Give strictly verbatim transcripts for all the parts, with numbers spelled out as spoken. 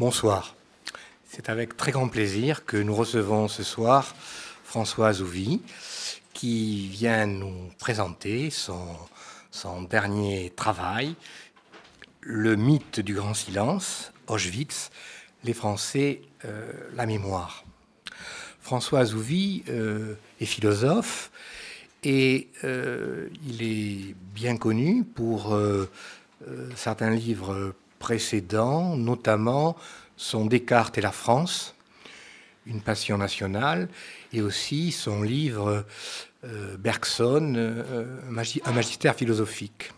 Bonsoir. C'est avec très grand plaisir que nous recevons ce soir François Zouvi, qui vient nous présenter son, son dernier travail, Le mythe du grand silence, Auschwitz, les Français, euh, la mémoire. François Zouvi euh, est philosophe et euh, il est bien connu pour euh, euh, certains livres précédents, notamment son Descartes et la France, une passion nationale, et aussi son livre euh, Bergson, euh, un magistère philosophique.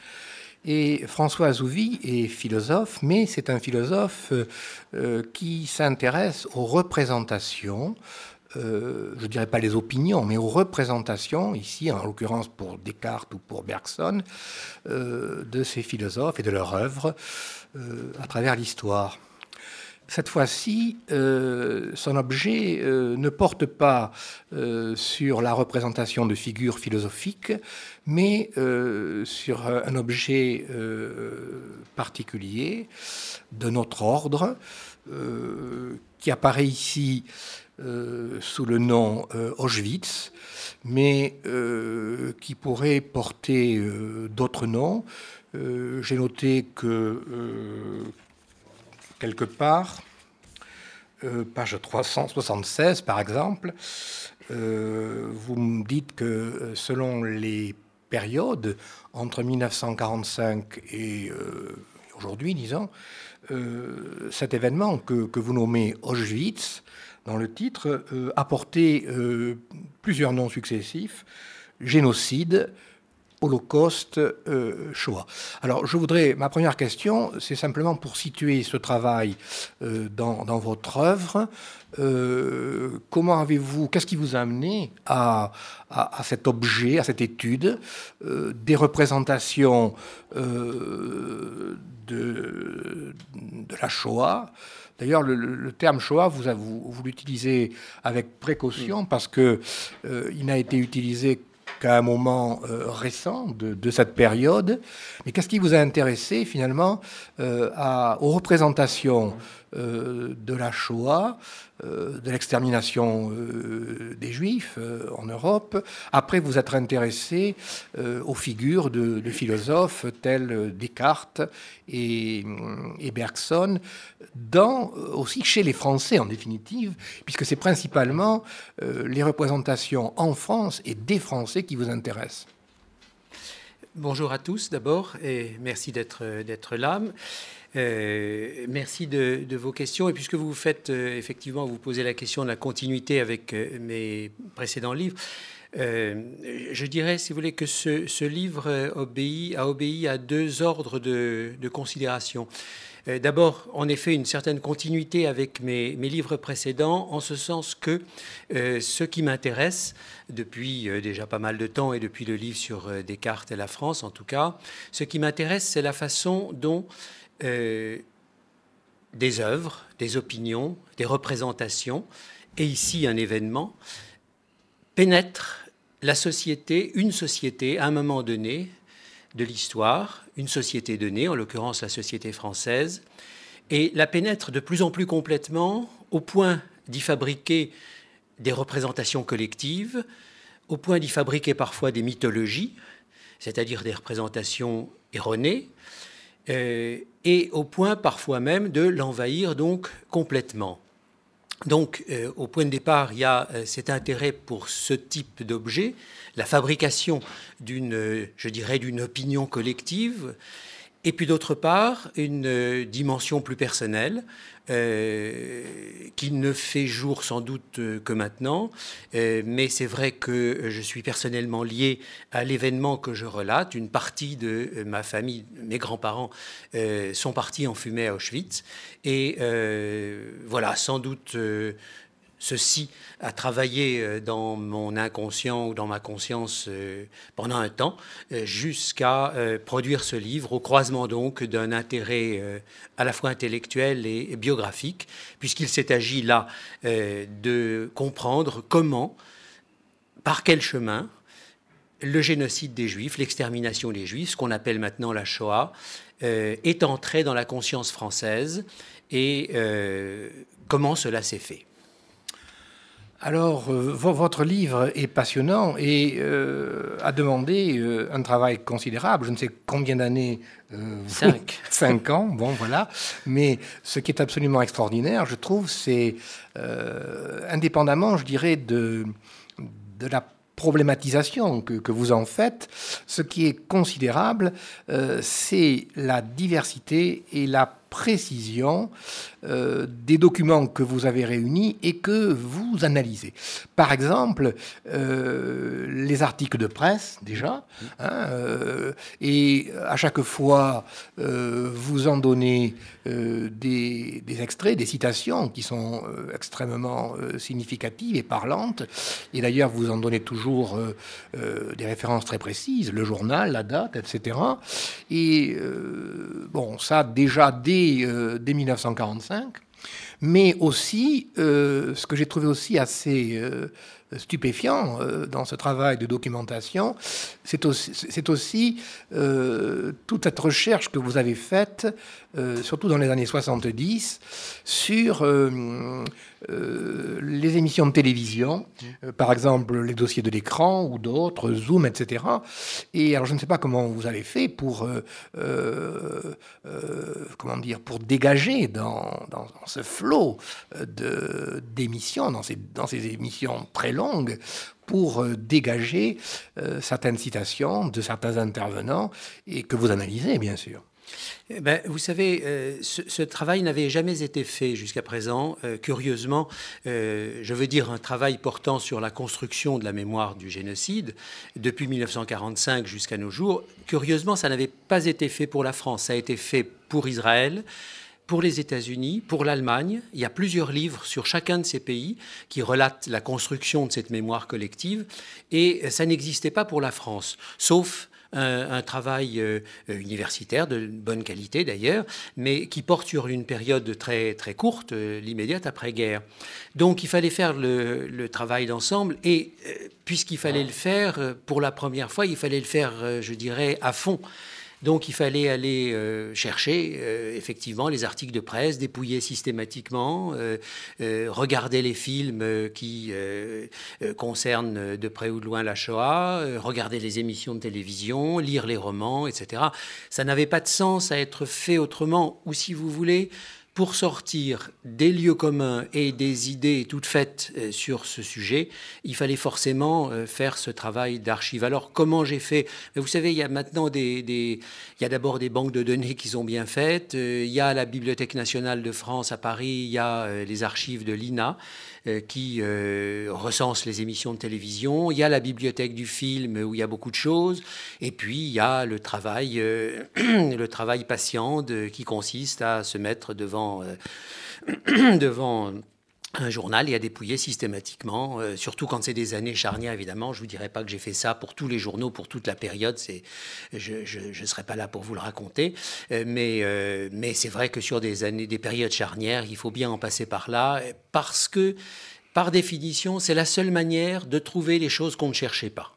Et François Zouvi est philosophe, mais c'est un philosophe euh, qui s'intéresse aux représentations, euh, je ne dirais pas les opinions, mais aux représentations, ici en l'occurrence pour Descartes ou pour Bergson, euh, de ces philosophes et de leur œuvre euh, à travers l'histoire. Cette fois-ci, euh, son objet euh, ne porte pas euh, sur la représentation de figures philosophiques, mais euh, sur un objet euh, particulier de notre ordre, euh, qui apparaît ici euh, sous le nom euh, Auschwitz, mais euh, qui pourrait porter euh, d'autres noms. Euh, j'ai noté que euh, quelque part, euh, page trois cent soixante-seize par exemple, euh, vous me dites que selon les périodes, entre mille neuf cent quarante-cinq et euh, aujourd'hui, disons, euh, cet événement que, que vous nommez Auschwitz, dans le titre, euh, a porté euh, plusieurs noms successifs, génocide, Holocauste, euh, Shoah. Alors, je voudrais, ma première question, c'est simplement pour situer ce travail euh, dans, dans votre œuvre. Euh, comment avez-vous, qu'est-ce qui vous a amené à, à, à cet objet, à cette étude, euh, des représentations euh, de, de la Shoah? D'ailleurs, le, le terme Shoah, vous, vous, vous l'utilisez avec précaution parce que euh, il n'a été utilisé qu'à un moment euh, récent de, de cette période. Mais qu'est-ce qui vous a intéressé finalement euh, à, aux représentations euh, de la Shoah, euh, de l'extermination euh, des Juifs euh, en Europe? Après, vous êtes intéressé euh, aux figures de, de philosophes tels Descartes et, et Bergson, dans, aussi chez les Français en définitive, puisque c'est principalement euh, les représentations en France et des Français qui vous intéressent. Bonjour à tous d'abord et merci d'être, d'être là. Euh, merci de, de vos questions. Et puisque vous faites euh, effectivement, vous posez la question de la continuité avec euh, mes précédents livres, euh, je dirais, si vous voulez, que ce, ce livre obéit, a obéi à deux ordres de, de considération. Euh, d'abord, en effet, une certaine continuité avec mes, mes livres précédents, en ce sens que euh, ce qui m'intéresse depuis euh, déjà pas mal de temps et depuis le livre sur euh, Descartes et la France, en tout cas, ce qui m'intéresse, c'est la façon dont Euh, des œuvres, des opinions, des représentations, et ici un événement, pénètrent la société, une société, à un moment donné de l'histoire, une société donnée, en l'occurrence la société française, et la pénètrent de plus en plus complètement au point d'y fabriquer des représentations collectives, au point d'y fabriquer parfois des mythologies, c'est-à-dire des représentations erronées, Euh, et au point parfois même de l'envahir donc complètement. Donc euh, au point de départ, il y a euh, cet intérêt pour ce type d'objet, la fabrication d'une, euh, je dirais, d'une opinion collective, et puis d'autre part, une euh, dimension plus personnelle, euh, qui ne fait jour sans doute euh, que maintenant, euh, mais c'est vrai que je suis personnellement lié à l'événement que je relate. Une partie de euh, ma famille, mes grands-parents, euh, sont partis en fumée à Auschwitz, et euh, voilà, sans doute euh, ceci a travaillé dans mon inconscient ou dans ma conscience pendant un temps, jusqu'à produire ce livre, au croisement donc d'un intérêt à la fois intellectuel et biographique, puisqu'il s'est agi là de comprendre comment, par quel chemin, le génocide des Juifs, l'extermination des Juifs, ce qu'on appelle maintenant la Shoah, est entré dans la conscience française et euh, comment cela s'est fait. Alors, euh, votre livre est passionnant et euh, a demandé euh, un travail considérable. Je ne sais combien d'années. Euh, Cinq. Cinq ans, bon, voilà. Mais ce qui est absolument extraordinaire, je trouve, c'est, euh, indépendamment, je dirais, de, de la problématisation que, que vous en faites, ce qui est considérable, euh, c'est la diversité et la précision euh, des documents que vous avez réunis et que vous analysez. Par exemple, euh, les articles de presse, déjà, hein, euh, et à chaque fois, euh, vous en donnez euh, des, des extraits, des citations qui sont euh, extrêmement euh, significatives et parlantes. Et d'ailleurs, vous en donnez toujours euh, euh, des références très précises, le journal, la date, et cetera. Et euh, bon, ça, déjà, dès Euh, dès mille neuf cent quarante-cinq, mais aussi, euh, ce que j'ai trouvé aussi assez euh, stupéfiant euh, dans ce travail de documentation, c'est aussi, c'est aussi euh, toute cette recherche que vous avez faite, euh, surtout dans les années soixante-dix, sur euh, euh, les émissions de télévision, euh, par exemple les dossiers de l'écran ou d'autres, Zoom, et cetera. Et alors je ne sais pas comment vous avez fait pour, euh, euh, euh, comment dire, pour dégager dans, dans, dans ce flot de, d'émissions, dans ces, dans ces émissions très longues, pour euh, dégager euh, certaines citations de certains intervenants et que vous analysez, bien sûr. Ben, vous savez, euh, ce, ce travail n'avait jamais été fait jusqu'à présent. Euh, curieusement, euh, je veux dire un travail portant sur la construction de la mémoire du génocide depuis mille neuf cent quarante-cinq jusqu'à nos jours. Curieusement, ça n'avait pas été fait pour la France. Ça a été fait pour Israël, pour les États-Unis, pour l'Allemagne. Il y a plusieurs livres sur chacun de ces pays qui relatent la construction de cette mémoire collective. Et ça n'existait pas pour la France, sauf Un, un travail euh, universitaire de bonne qualité d'ailleurs, mais qui porte sur une période très, très courte, euh, l'immédiate après-guerre. Donc il fallait faire le, le travail d'ensemble et euh, puisqu'il fallait le faire euh, pour la première fois, il fallait le faire, euh, je dirais, à fond. Donc il fallait aller euh, chercher euh, effectivement les articles de presse, dépouiller systématiquement, euh, euh, regarder les films euh, qui euh, euh, concernent de près ou de loin la Shoah, euh, regarder les émissions de télévision, lire les romans, et cetera. Ça n'avait pas de sens à être fait autrement, ou si vous voulez, pour sortir des lieux communs et des idées toutes faites sur ce sujet, il fallait forcément faire ce travail d'archive. Alors, comment j'ai fait ? Vous savez, il y a maintenant des, des... Il y a d'abord des banques de données qui sont bien faites. Il y a la Bibliothèque nationale de France à Paris, il y a les archives de l'I N A qui euh, recense les émissions de télévision. Il y a la bibliothèque du film où il y a beaucoup de choses. Et puis, il y a le travail, euh, le travail patient de, qui consiste à se mettre devant, euh, devant un journal et à dépouiller systématiquement, euh, surtout quand c'est des années charnières, évidemment. Je ne vous dirai pas que j'ai fait ça pour tous les journaux, pour toute la période. C'est, je ne serai pas là pour vous le raconter. Euh, mais euh, mais c'est vrai que sur des années, des périodes charnières, il faut bien en passer par là, parce que, par définition, c'est la seule manière de trouver les choses qu'on ne cherchait pas.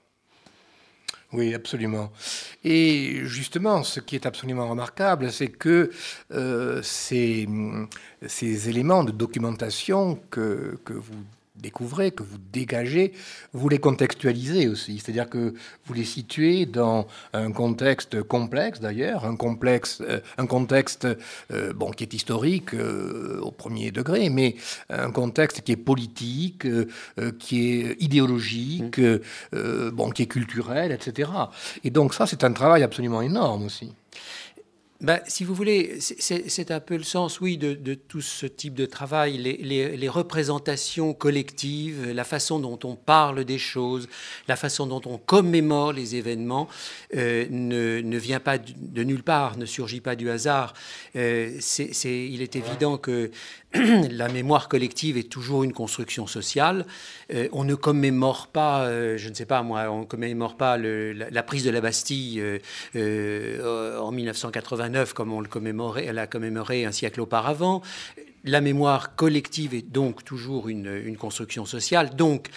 Oui, absolument. Et justement, ce qui est absolument remarquable, c'est que euh, ces, ces éléments de documentation que, que vous découvrez, que vous dégagez, vous les contextualisez aussi. C'est-à-dire que vous les situez dans un contexte complexe, d'ailleurs, un, complexe, euh, un contexte euh, bon, qui est historique euh, au premier degré, mais un contexte qui est politique, euh, qui est idéologique, mmh. euh, bon, qui est culturel, et cetera. Et donc ça, c'est un travail absolument énorme aussi. Ben, si vous voulez, c'est, c'est un peu le sens, oui, de, de tout ce type de travail, les, les, les représentations collectives, la façon dont on parle des choses, la façon dont on commémore les événements, euh, ne, ne vient pas de, de nulle part, ne surgit pas du hasard. Euh, c'est, c'est, il est évident que la mémoire collective est toujours une construction sociale. Euh, on ne commémore pas, euh, je ne sais pas moi, on ne commémore pas le, la, la prise de la Bastille euh, euh, en mille neuf cent quatre-vingt-neuf comme on le commémorait, elle a commémoré un siècle auparavant. la mémoire collective est donc toujours une, une construction sociale. Donc,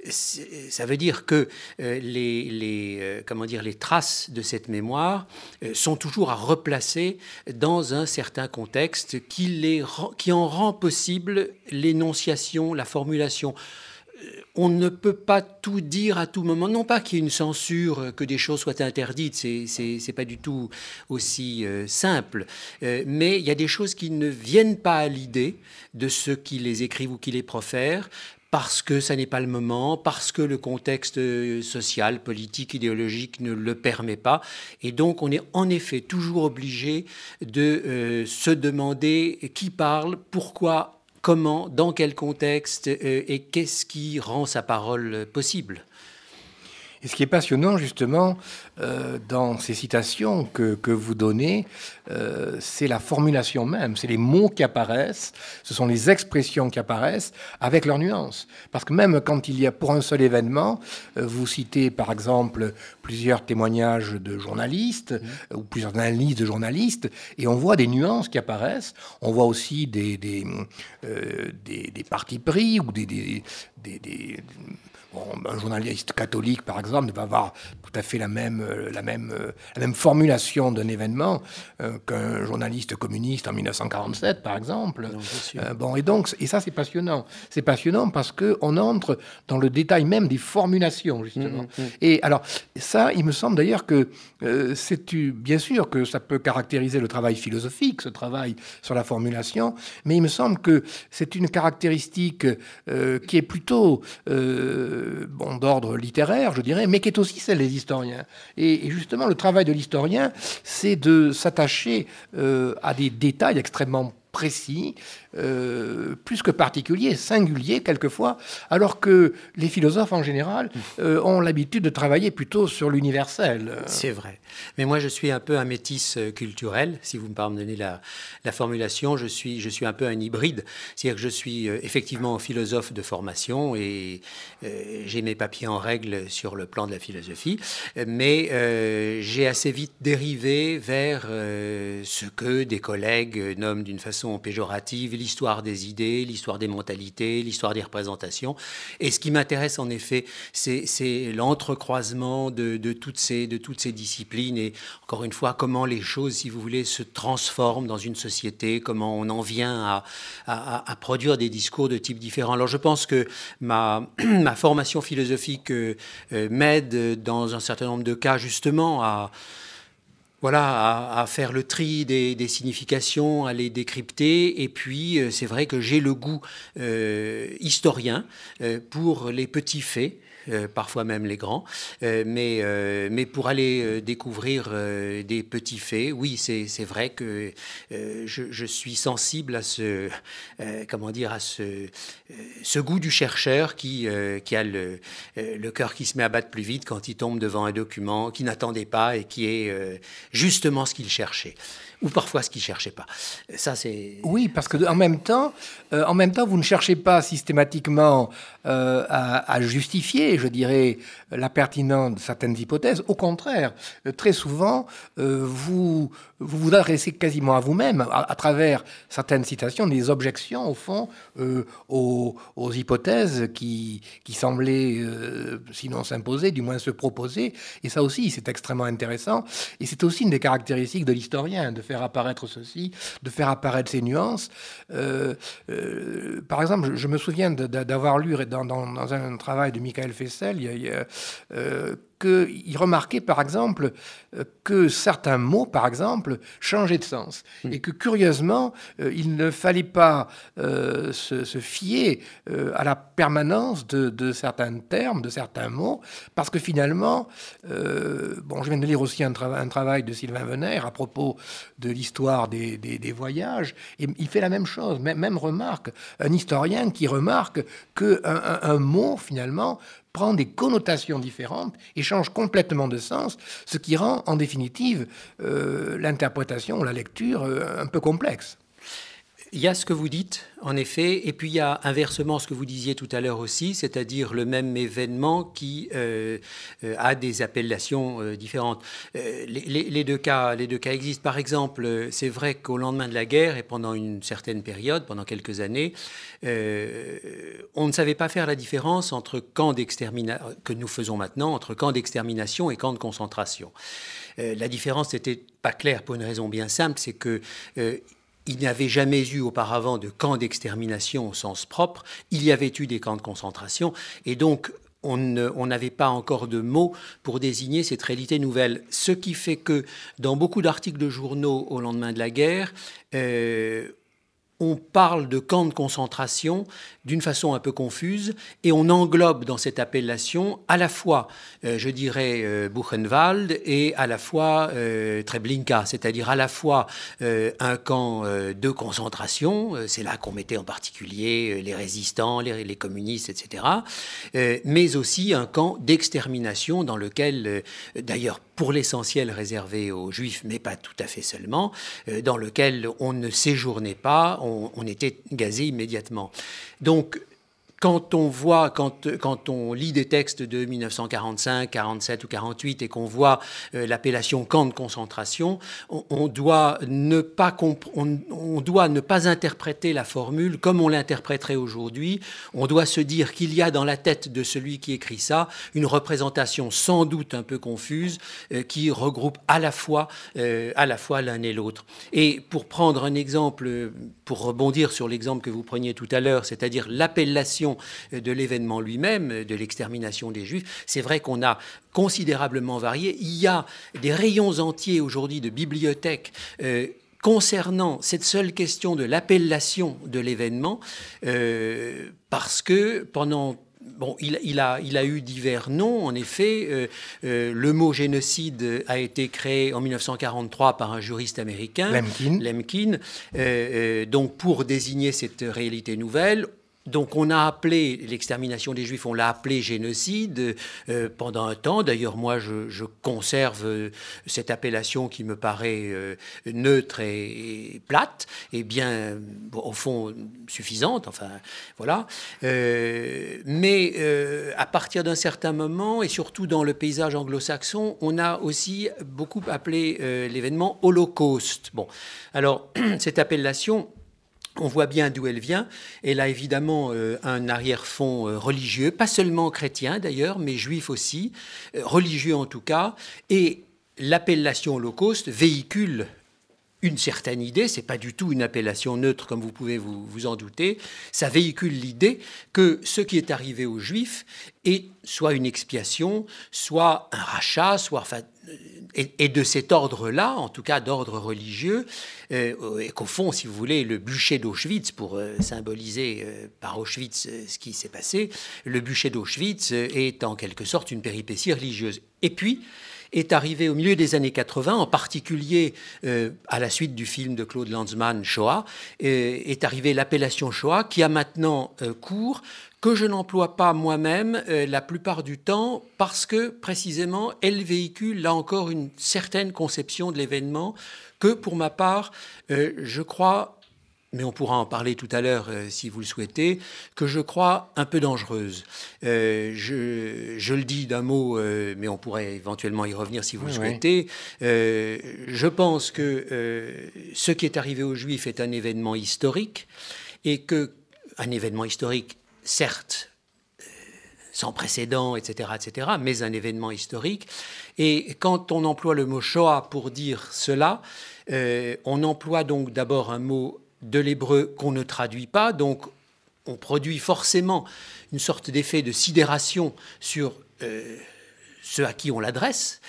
ça veut dire que euh, les, les, euh, comment dire, les traces de cette mémoire euh, sont toujours à replacer dans un certain contexte qui, les, qui en rend possible l'énonciation, la formulation. On ne peut pas tout dire à tout moment. Non pas qu'il y ait une censure, que des choses soient interdites, c'est, c'est, c'est pas du tout aussi euh, simple. Euh, mais il y a des choses qui ne viennent pas à l'idée de ceux qui les écrivent ou qui les profèrent, parce que ça n'est pas le moment, parce que le contexte social, politique, idéologique ne le permet pas. Et donc, on est en effet toujours obligé de euh, se demander qui parle, pourquoi, comment, dans quel contexte euh, et qu'est-ce qui rend sa parole possible. Et ce qui est passionnant, justement, euh, dans ces citations que, que vous donnez, euh, c'est la formulation même, c'est les mots qui apparaissent, ce sont les expressions qui apparaissent avec leurs nuances. Parce que même quand il y a, pour un seul événement, euh, vous citez par exemple plusieurs témoignages de journalistes, mmh. ou plusieurs analyses de journalistes, et on voit des nuances qui apparaissent, on voit aussi des, des, euh, des, des partis pris, ou des... des, des, des Bon, un journaliste catholique, par exemple, ne va avoir tout à fait la même, la même, la même formulation d'un événement euh, qu'un journaliste communiste en dix-neuf cent quarante-sept, par exemple. Non, euh, bon, et donc, et ça, c'est passionnant. C'est passionnant parce qu'on entre dans le détail même des formulations, justement. Mmh, mmh. Et alors, ça, il me semble d'ailleurs que euh, c'est bien sûr que ça peut caractériser le travail philosophique, ce travail sur la formulation, mais il me semble que c'est une caractéristique euh, qui est plutôt... Euh, bon, d'ordre littéraire, je dirais, mais qui est aussi celle des historiens. Et, et justement, le travail de l'historien, c'est de s'attacher euh, à des détails extrêmement précis, euh, plus que particuliers, singuliers quelquefois, alors que les philosophes en général euh, ont l'habitude de travailler plutôt sur l'universel. C'est vrai. Mais moi, je suis un peu un métis culturel, si vous me pardonnez la, la formulation. Je suis, je suis un peu un hybride. C'est-à-dire que je suis euh, effectivement philosophe de formation et euh, j'ai mes papiers en règle sur le plan de la philosophie, mais euh, j'ai assez vite dérivé vers euh, ce que des collègues nomment d'une façon péjorative l'histoire des idées, l'histoire des mentalités, l'histoire des représentations. Et ce qui m'intéresse en effet, c'est, c'est l'entrecroisement de, de, toutes ces, de toutes ces disciplines et encore une fois, comment les choses, si vous voulez, se transforment dans une société, comment on en vient à, à, à produire des discours de types différents. Alors je pense que ma, ma formation philosophique euh, m'aide dans un certain nombre de cas justement à Voilà, à, à faire le tri des, des significations, à les décrypter. Et puis, euh, c'est vrai que j'ai le goût euh, historien euh, pour les petits faits, euh, parfois même les grands, euh, mais, euh, mais pour aller euh, découvrir euh, des petits faits, oui, c'est, c'est vrai que euh, je, je suis sensible à ce, euh, comment dire, à ce, euh, ce goût du chercheur qui, euh, qui a le, euh, le cœur qui se met à battre plus vite quand il tombe devant un document qu'il n'attendait pas et qui est euh, justement ce qu'il cherchait. Ou parfois ce qu'il ne cherchait pas. Ça, c'est... Oui, parce qu'en même temps, euh, en même temps, vous ne cherchez pas systématiquement euh, à, à justifier, je dirais, la pertinence de certaines hypothèses. Au contraire, euh, très souvent, euh, vous, vous vous adressez quasiment à vous-même, à, à travers certaines citations, des objections, au fond, euh, aux, aux hypothèses qui, qui semblaient, euh, sinon s'imposer, du moins se proposer. Et ça aussi, c'est extrêmement intéressant. Et c'est aussi une des caractéristiques de l'historien, de faire apparaître ceci, de faire apparaître ces nuances. Euh, euh, par exemple, je, je me souviens de, de, d'avoir lu dans, dans, dans un travail de Michael Fessel, il y a, il y a, euh, qu'il remarquait, par exemple, que certains mots, par exemple, changeaient de sens. Mmh. Et que, curieusement, euh, il ne fallait pas euh, se, se fier euh, à la permanence de, de certains termes, de certains mots, parce que, finalement, euh, bon, je viens de lire aussi un, tra- un travail de Sylvain Venère à propos de l'histoire des, des, des voyages, et il fait la même chose, même, même remarque, un historien qui remarque qu'un un, un mot, finalement, prend des connotations différentes et change complètement de sens, ce qui rend, en définitive, euh, l'interprétation, la lecture, euh, un peu complexe. Il y a ce que vous dites, en effet, et puis il y a inversement ce que vous disiez tout à l'heure aussi, c'est-à-dire le même événement qui euh, euh, a des appellations euh, différentes. Euh, les, les, les, deux cas, les deux cas existent. Par exemple, c'est vrai qu'au lendemain de la guerre et pendant une certaine période, pendant quelques années, euh, on ne savait pas faire la différence entre camps d'extermination, que nous faisons maintenant, entre camps d'extermination et camps de concentration. Euh, la différence n'était pas claire pour une raison bien simple, c'est que euh, il n'y avait jamais eu auparavant de camps d'extermination au sens propre. Il y avait eu des camps de concentration. Et donc, on n'avait pas encore de mots pour désigner cette réalité nouvelle. Ce qui fait que, dans beaucoup d'articles de journaux au lendemain de la guerre, euh, on parle de camps de concentration d'une façon un peu confuse et on englobe dans cette appellation à la fois, euh, je dirais, euh, Buchenwald et à la fois euh, Treblinka, c'est-à-dire à la fois euh, un camp euh, de concentration, euh, c'est là qu'on mettait en particulier euh, les résistants, les, les communistes, et cetera, euh, mais aussi un camp d'extermination dans lequel, euh, d'ailleurs, pour l'essentiel réservé aux Juifs, mais pas tout à fait seulement, euh, dans lequel on ne séjournait pas, on, on était gazé immédiatement. Donc, quand on voit, quand, quand on lit des textes de mille neuf cent quarante-cinq, quarante-sept ou quarante-huit et qu'on voit euh, l'appellation camp de concentration, on, on, doit ne pas comp- on, on doit ne pas interpréter la formule comme on l'interpréterait aujourd'hui. On doit se dire qu'il y a dans la tête de celui qui écrit ça une représentation sans doute un peu confuse euh, qui regroupe à la fois, euh, à la fois l'un et l'autre. Et pour prendre un exemple, pour rebondir sur l'exemple que vous preniez tout à l'heure, c'est-à-dire l'appellation de l'événement lui-même, de l'extermination des Juifs, c'est vrai qu'on a considérablement varié. Il y a des rayons entiers aujourd'hui de bibliothèques euh, concernant cette seule question de l'appellation de l'événement, euh, parce que pendant... Bon, il, il, a, il a eu divers noms, en effet. Euh, euh, le mot génocide a été créé en mille neuf cent quarante-trois par un juriste américain, Lemkin, Lemkin euh, euh, donc pour désigner cette réalité nouvelle. Donc on a appelé l'extermination des Juifs, on l'a appelé génocide euh, pendant un temps. D'ailleurs, moi, je, je conserve euh, cette appellation qui me paraît euh, neutre et, et plate, et bien, bon, au fond, suffisante. Enfin, voilà. Euh, mais euh, à partir d'un certain moment, et surtout dans le paysage anglo-saxon, on a aussi beaucoup appelé euh, l'événement Holocauste. Bon, alors cette appellation, on voit bien d'où elle vient. Elle a évidemment euh, un arrière-fond euh, religieux, pas seulement chrétien d'ailleurs, mais juif aussi, euh, religieux en tout cas. Et l'appellation Holocauste véhicule une certaine idée, c'est pas du tout une appellation neutre comme vous pouvez vous, vous en douter, ça véhicule l'idée que ce qui est arrivé aux Juifs est soit une expiation, soit un rachat, soit... Enfin, et, et de cet ordre-là, en tout cas d'ordre religieux, euh, et qu'au fond, si vous voulez, le bûcher d'Auschwitz, pour euh, symboliser euh, par Auschwitz euh, ce qui s'est passé, le bûcher d'Auschwitz euh, est en quelque sorte une péripétie religieuse. Et puis, est arrivé au milieu des années quatre-vingts, en particulier euh, à la suite du film de Claude Lanzmann, Shoah, euh, est arrivée l'appellation Shoah, qui a maintenant euh, cours, que je n'emploie pas moi-même euh, la plupart du temps, parce que précisément, elle véhicule là encore une certaine conception de l'événement que, pour ma part, euh, je crois... mais on pourra en parler tout à l'heure euh, si vous le souhaitez, que je crois un peu dangereuse. Euh, je, je le dis d'un mot, euh, mais on pourrait éventuellement y revenir si vous oui, le souhaitez. Oui. Euh, je pense que euh, ce qui est arrivé aux Juifs est un événement historique, et que un événement historique, certes, euh, sans précédent, et cetera, et cetera, mais un événement historique. Et quand on emploie le mot Shoah pour dire cela, euh, on emploie donc d'abord un mot de l'hébreu qu'on ne traduit pas, donc on produit forcément une sorte d'effet de sidération sur euh, ceux à qui on l'adresse.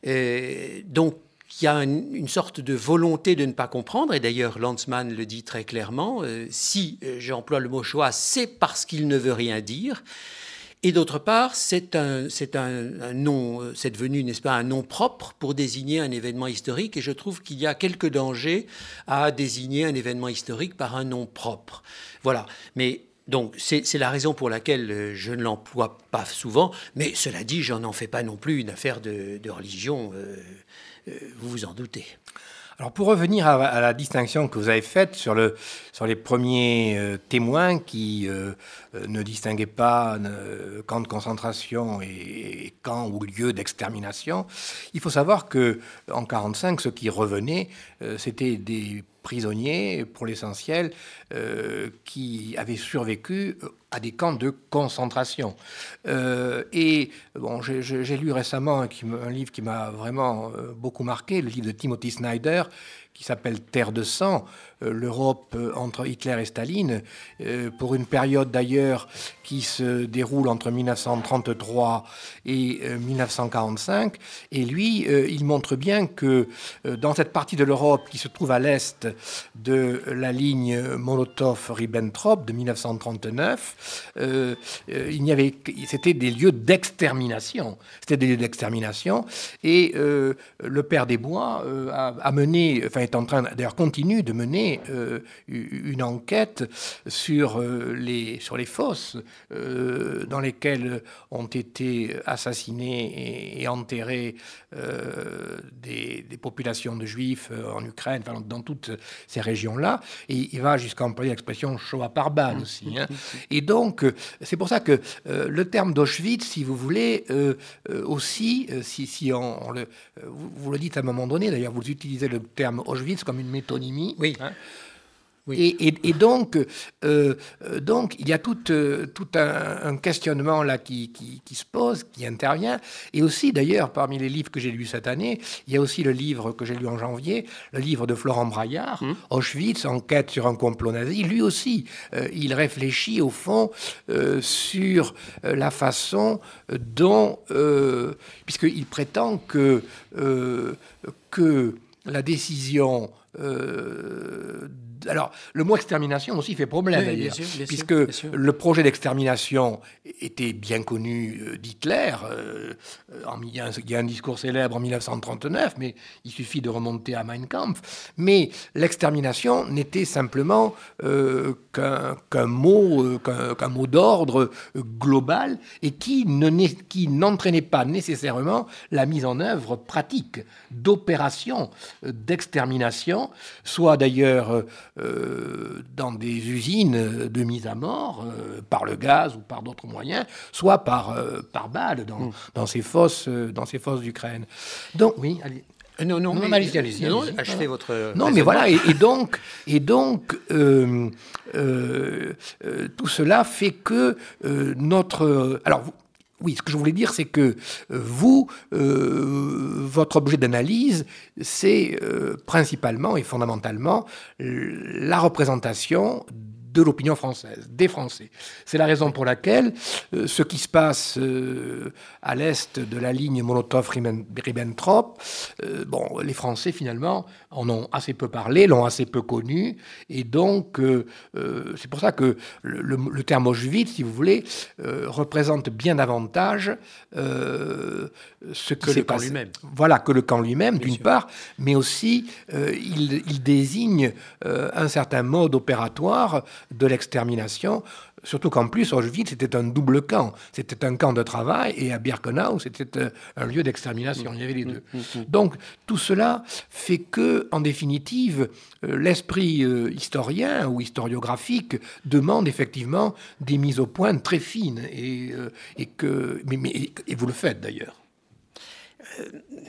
Euh, donc il y a une, une sorte de volonté de ne pas comprendre, et d'ailleurs Lanzmann le dit très clairement, euh, si j'emploie le mot Shoah, c'est parce qu'il ne veut rien dire. Et d'autre part, c'est, un, c'est un, un nom, c'est devenu, n'est-ce pas, un nom propre pour désigner un événement historique. Et je trouve qu'il y a quelques dangers à désigner un événement historique par un nom propre. Voilà. Mais donc, c'est, c'est la raison pour laquelle je ne l'emploie pas souvent. Mais cela dit, je n'en fais pas non plus une affaire de, de religion. Euh, euh, vous vous en doutez. Alors pour revenir à, à la distinction que vous avez faite sur, le, sur les premiers euh, témoins qui euh, euh, ne distinguaient pas euh, camp de concentration et, et camp ou lieu d'extermination, il faut savoir que en mille neuf cent quarante-cinq, ceux qui revenaient, euh, c'était des prisonniers, pour l'essentiel, euh, qui avaient survécu à des camps de concentration. Euh, et bon, j'ai, j'ai lu récemment un, un livre qui m'a vraiment euh, beaucoup marqué, le livre de Timothy Snyder, qui s'appelle Terre de sang, euh, l'Europe entre Hitler et Staline, euh, pour une période d'ailleurs qui se déroule entre mille neuf cent trente-trois et euh, mille neuf cent quarante-cinq. Et lui, euh, il montre bien que euh, dans cette partie de l'Europe qui se trouve à l'est de la ligne Molotov-Ribbentrop de mille neuf cent trente-neuf, euh, euh, il y avait, c'était des lieux d'extermination. C'était des lieux d'extermination. Et euh, le père des Bois euh, a, a mené, enfin est en train, d'ailleurs continue de mener euh, une enquête sur, euh, les, sur les fosses euh, dans lesquelles ont été assassinés et, et enterrés euh, des, des populations de Juifs en Ukraine, enfin, dans toutes ces régions-là. Et il va jusqu'à employer l'expression Shoah par balle aussi. Hein. Et donc, c'est pour ça que euh, le terme d'Auschwitz, si vous voulez, euh, euh, aussi, euh, si, si on, on le, vous, vous le dites à un moment donné, d'ailleurs, vous utilisez le terme Auschwitz comme une métonymie. Oui. Hein. Oui. Et, et, et donc, euh, donc, il y a tout, euh, tout un, un questionnement là qui, qui, qui se pose, qui intervient. Et aussi, d'ailleurs, parmi les livres que j'ai lus cette année, il y a aussi le livre que j'ai lu en janvier, le livre de Florent Braillard, mmh. Auschwitz, enquête sur un complot nazi. Lui aussi, euh, il réfléchit au fond euh, sur euh, la façon dont, euh, puisqu'il prétend que, euh, que la décision... Euh, alors, le mot extermination aussi fait problème, oui, d'ailleurs, bien sûr, bien puisque sûr, bien sûr. Le projet d'extermination était bien connu d'Hitler. Euh, il, y a un, il y a un discours célèbre en mille neuf cent trente-neuf, mais il suffit de remonter à Mein Kampf. Mais l'extermination n'était simplement euh, qu'un, qu'un mot, euh, qu'un, qu'un mot d'ordre global et qui, ne, qui n'entraînait pas nécessairement la mise en œuvre pratique d'opérations d'extermination, soit d'ailleurs Euh, dans des usines de mise à mort euh, par le gaz ou par d'autres moyens, soit par, euh, par balles dans, mmh. dans, ces fosses, euh, dans ces fosses d'Ukraine. Donc, oui, allez. Non, non, non, mais allez-y, allez-y. Non, allez-y, achevez voilà. votre... Non, mais voilà, et, et donc, et donc euh, euh, euh, tout cela fait que euh, notre... Alors, vous, oui, ce que je voulais dire, c'est que vous, euh, votre objet d'analyse, c'est euh, principalement et fondamentalement la représentation de l'opinion française, des Français. C'est la raison pour laquelle euh, ce qui se passe euh, à l'est de la ligne Molotov-Ribbentrop, euh, bon, les Français, finalement, en ont assez peu parlé, l'ont assez peu connu, et donc euh, euh, c'est pour ça que le, le, le terme Auschwitz, si vous voulez, euh, représente bien davantage euh, ce qui que s'est le camp passé. lui-même. Voilà, que le camp lui-même, bien d'une sûr. part, mais aussi euh, il, il désigne euh, un certain mode opératoire de l'extermination, surtout qu'en plus, Auschwitz, c'était un double camp. C'était un camp de travail, et à Birkenau, c'était un lieu d'extermination. Il y avait les deux. Donc, tout cela fait que, en définitive, l'esprit historien ou historiographique demande effectivement des mises au point très fines, et, et, que, mais, mais, et vous le faites, d'ailleurs. Euh...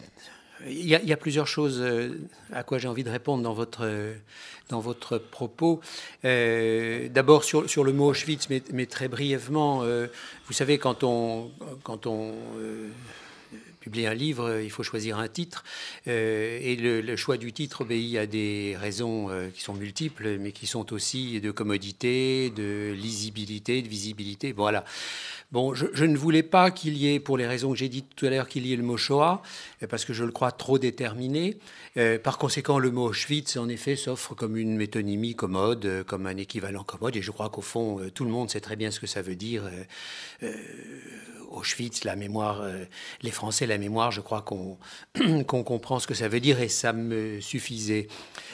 Il y, a, il y a plusieurs choses à quoi j'ai envie de répondre dans votre, dans votre propos. Euh, d'abord sur, sur le mot Auschwitz, mais, mais très brièvement. Euh, vous savez, quand on, quand on euh, publie un livre, il faut choisir un titre. Euh, et le, le choix du titre obéit à des raisons euh, qui sont multiples, mais qui sont aussi de commodité, de lisibilité, de visibilité. Voilà. Bon, je, je ne voulais pas qu'il y ait, pour les raisons que j'ai dites tout à l'heure, qu'il y ait le mot Shoah, parce que je le crois trop déterminé. Euh, par conséquent, le mot Auschwitz, en effet, s'offre comme une métonymie commode, comme un équivalent commode, et je crois qu'au fond, euh, tout le monde sait très bien ce que ça veut dire. Euh, euh, Auschwitz, la mémoire, euh, les Français, la mémoire, je crois qu'on qu'on comprend ce que ça veut dire, et ça me suffisait.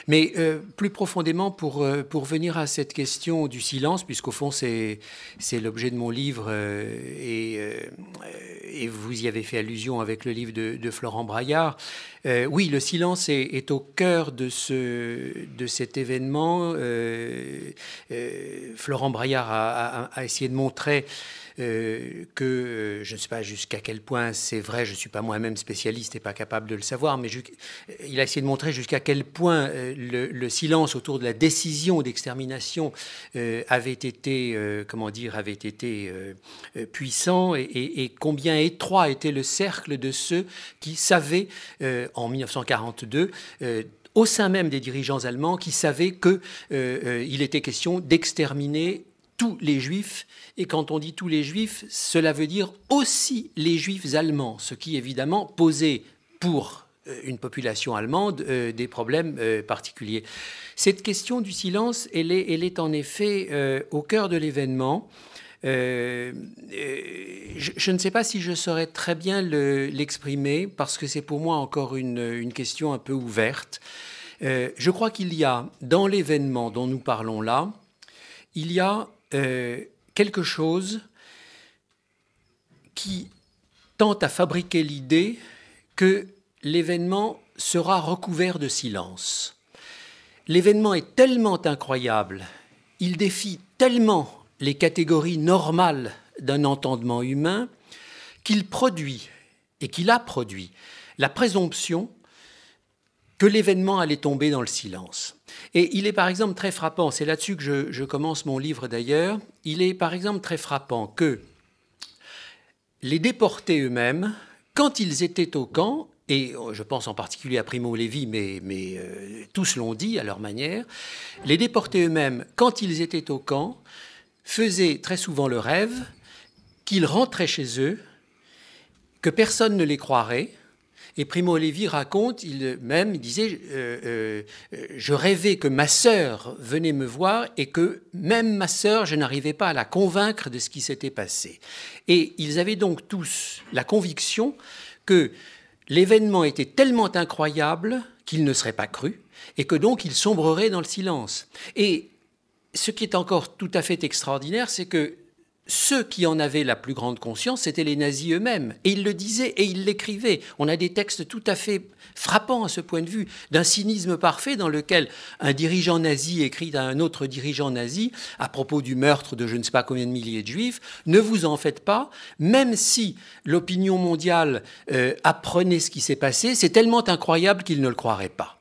Mais euh, plus profondément, pour, euh, pour venir à cette question du silence, puisqu'au fond, c'est, c'est l'objet de mon livre, euh, et, euh, et vous y avez fait allusion avec le livre de, de Florent Braillard. Euh, oui, le silence est, est au cœur de, ce, de cet événement. Euh, euh, Florent Braillard a, a, a essayé de montrer Euh, que euh, je ne sais pas jusqu'à quel point c'est vrai, je ne suis pas moi-même spécialiste et pas capable de le savoir, mais je, il a essayé de montrer jusqu'à quel point euh, le, le silence autour de la décision d'extermination euh, avait été, euh, comment dire, avait été euh, puissant et, et, et combien étroit était le cercle de ceux qui savaient euh, en mille neuf cent quarante-deux euh, au sein même des dirigeants allemands qui savaient qu'il euh, euh, était question d'exterminer tous les juifs, et quand on dit tous les juifs, cela veut dire aussi les juifs allemands, ce qui évidemment posait pour une population allemande euh, des problèmes euh, particuliers. Cette question du silence, elle est, elle est en effet euh, au cœur de l'événement. Euh, je, je ne sais pas si je saurais très bien le, l'exprimer, parce que c'est pour moi encore une, une question un peu ouverte. Euh, je crois qu'il y a, dans l'événement dont nous parlons là, il y a Euh, quelque chose qui tente à fabriquer l'idée que l'événement sera recouvert de silence. L'événement est tellement incroyable, il défie tellement les catégories normales d'un entendement humain qu'il produit, et qu'il a produit, la présomption que l'événement allait tomber dans le silence. Et il est par exemple très frappant, c'est là-dessus que je, je commence mon livre d'ailleurs, il est par exemple très frappant que les déportés eux-mêmes, quand ils étaient au camp, et je pense en particulier à Primo Levi, mais, mais euh, tous l'ont dit à leur manière, les déportés eux-mêmes, quand ils étaient au camp, faisaient très souvent le rêve qu'ils rentraient chez eux, que personne ne les croirait. Et Primo Levi raconte, il même il disait, euh, euh, je rêvais que ma sœur venait me voir et que même ma sœur, je n'arrivais pas à la convaincre de ce qui s'était passé. Et ils avaient donc tous la conviction que l'événement était tellement incroyable qu'il ne serait pas cru et que donc il sombrerait dans le silence. Et ce qui est encore tout à fait extraordinaire, c'est que ceux qui en avaient la plus grande conscience, c'étaient les nazis eux-mêmes. Et ils le disaient et ils l'écrivaient. On a des textes tout à fait frappants à ce point de vue, d'un cynisme parfait dans lequel un dirigeant nazi écrit à un autre dirigeant nazi à propos du meurtre de je ne sais pas combien de milliers de juifs, ne vous en faites pas, même si l'opinion mondiale euh, apprenait ce qui s'est passé, c'est tellement incroyable qu'ils ne le croiraient pas.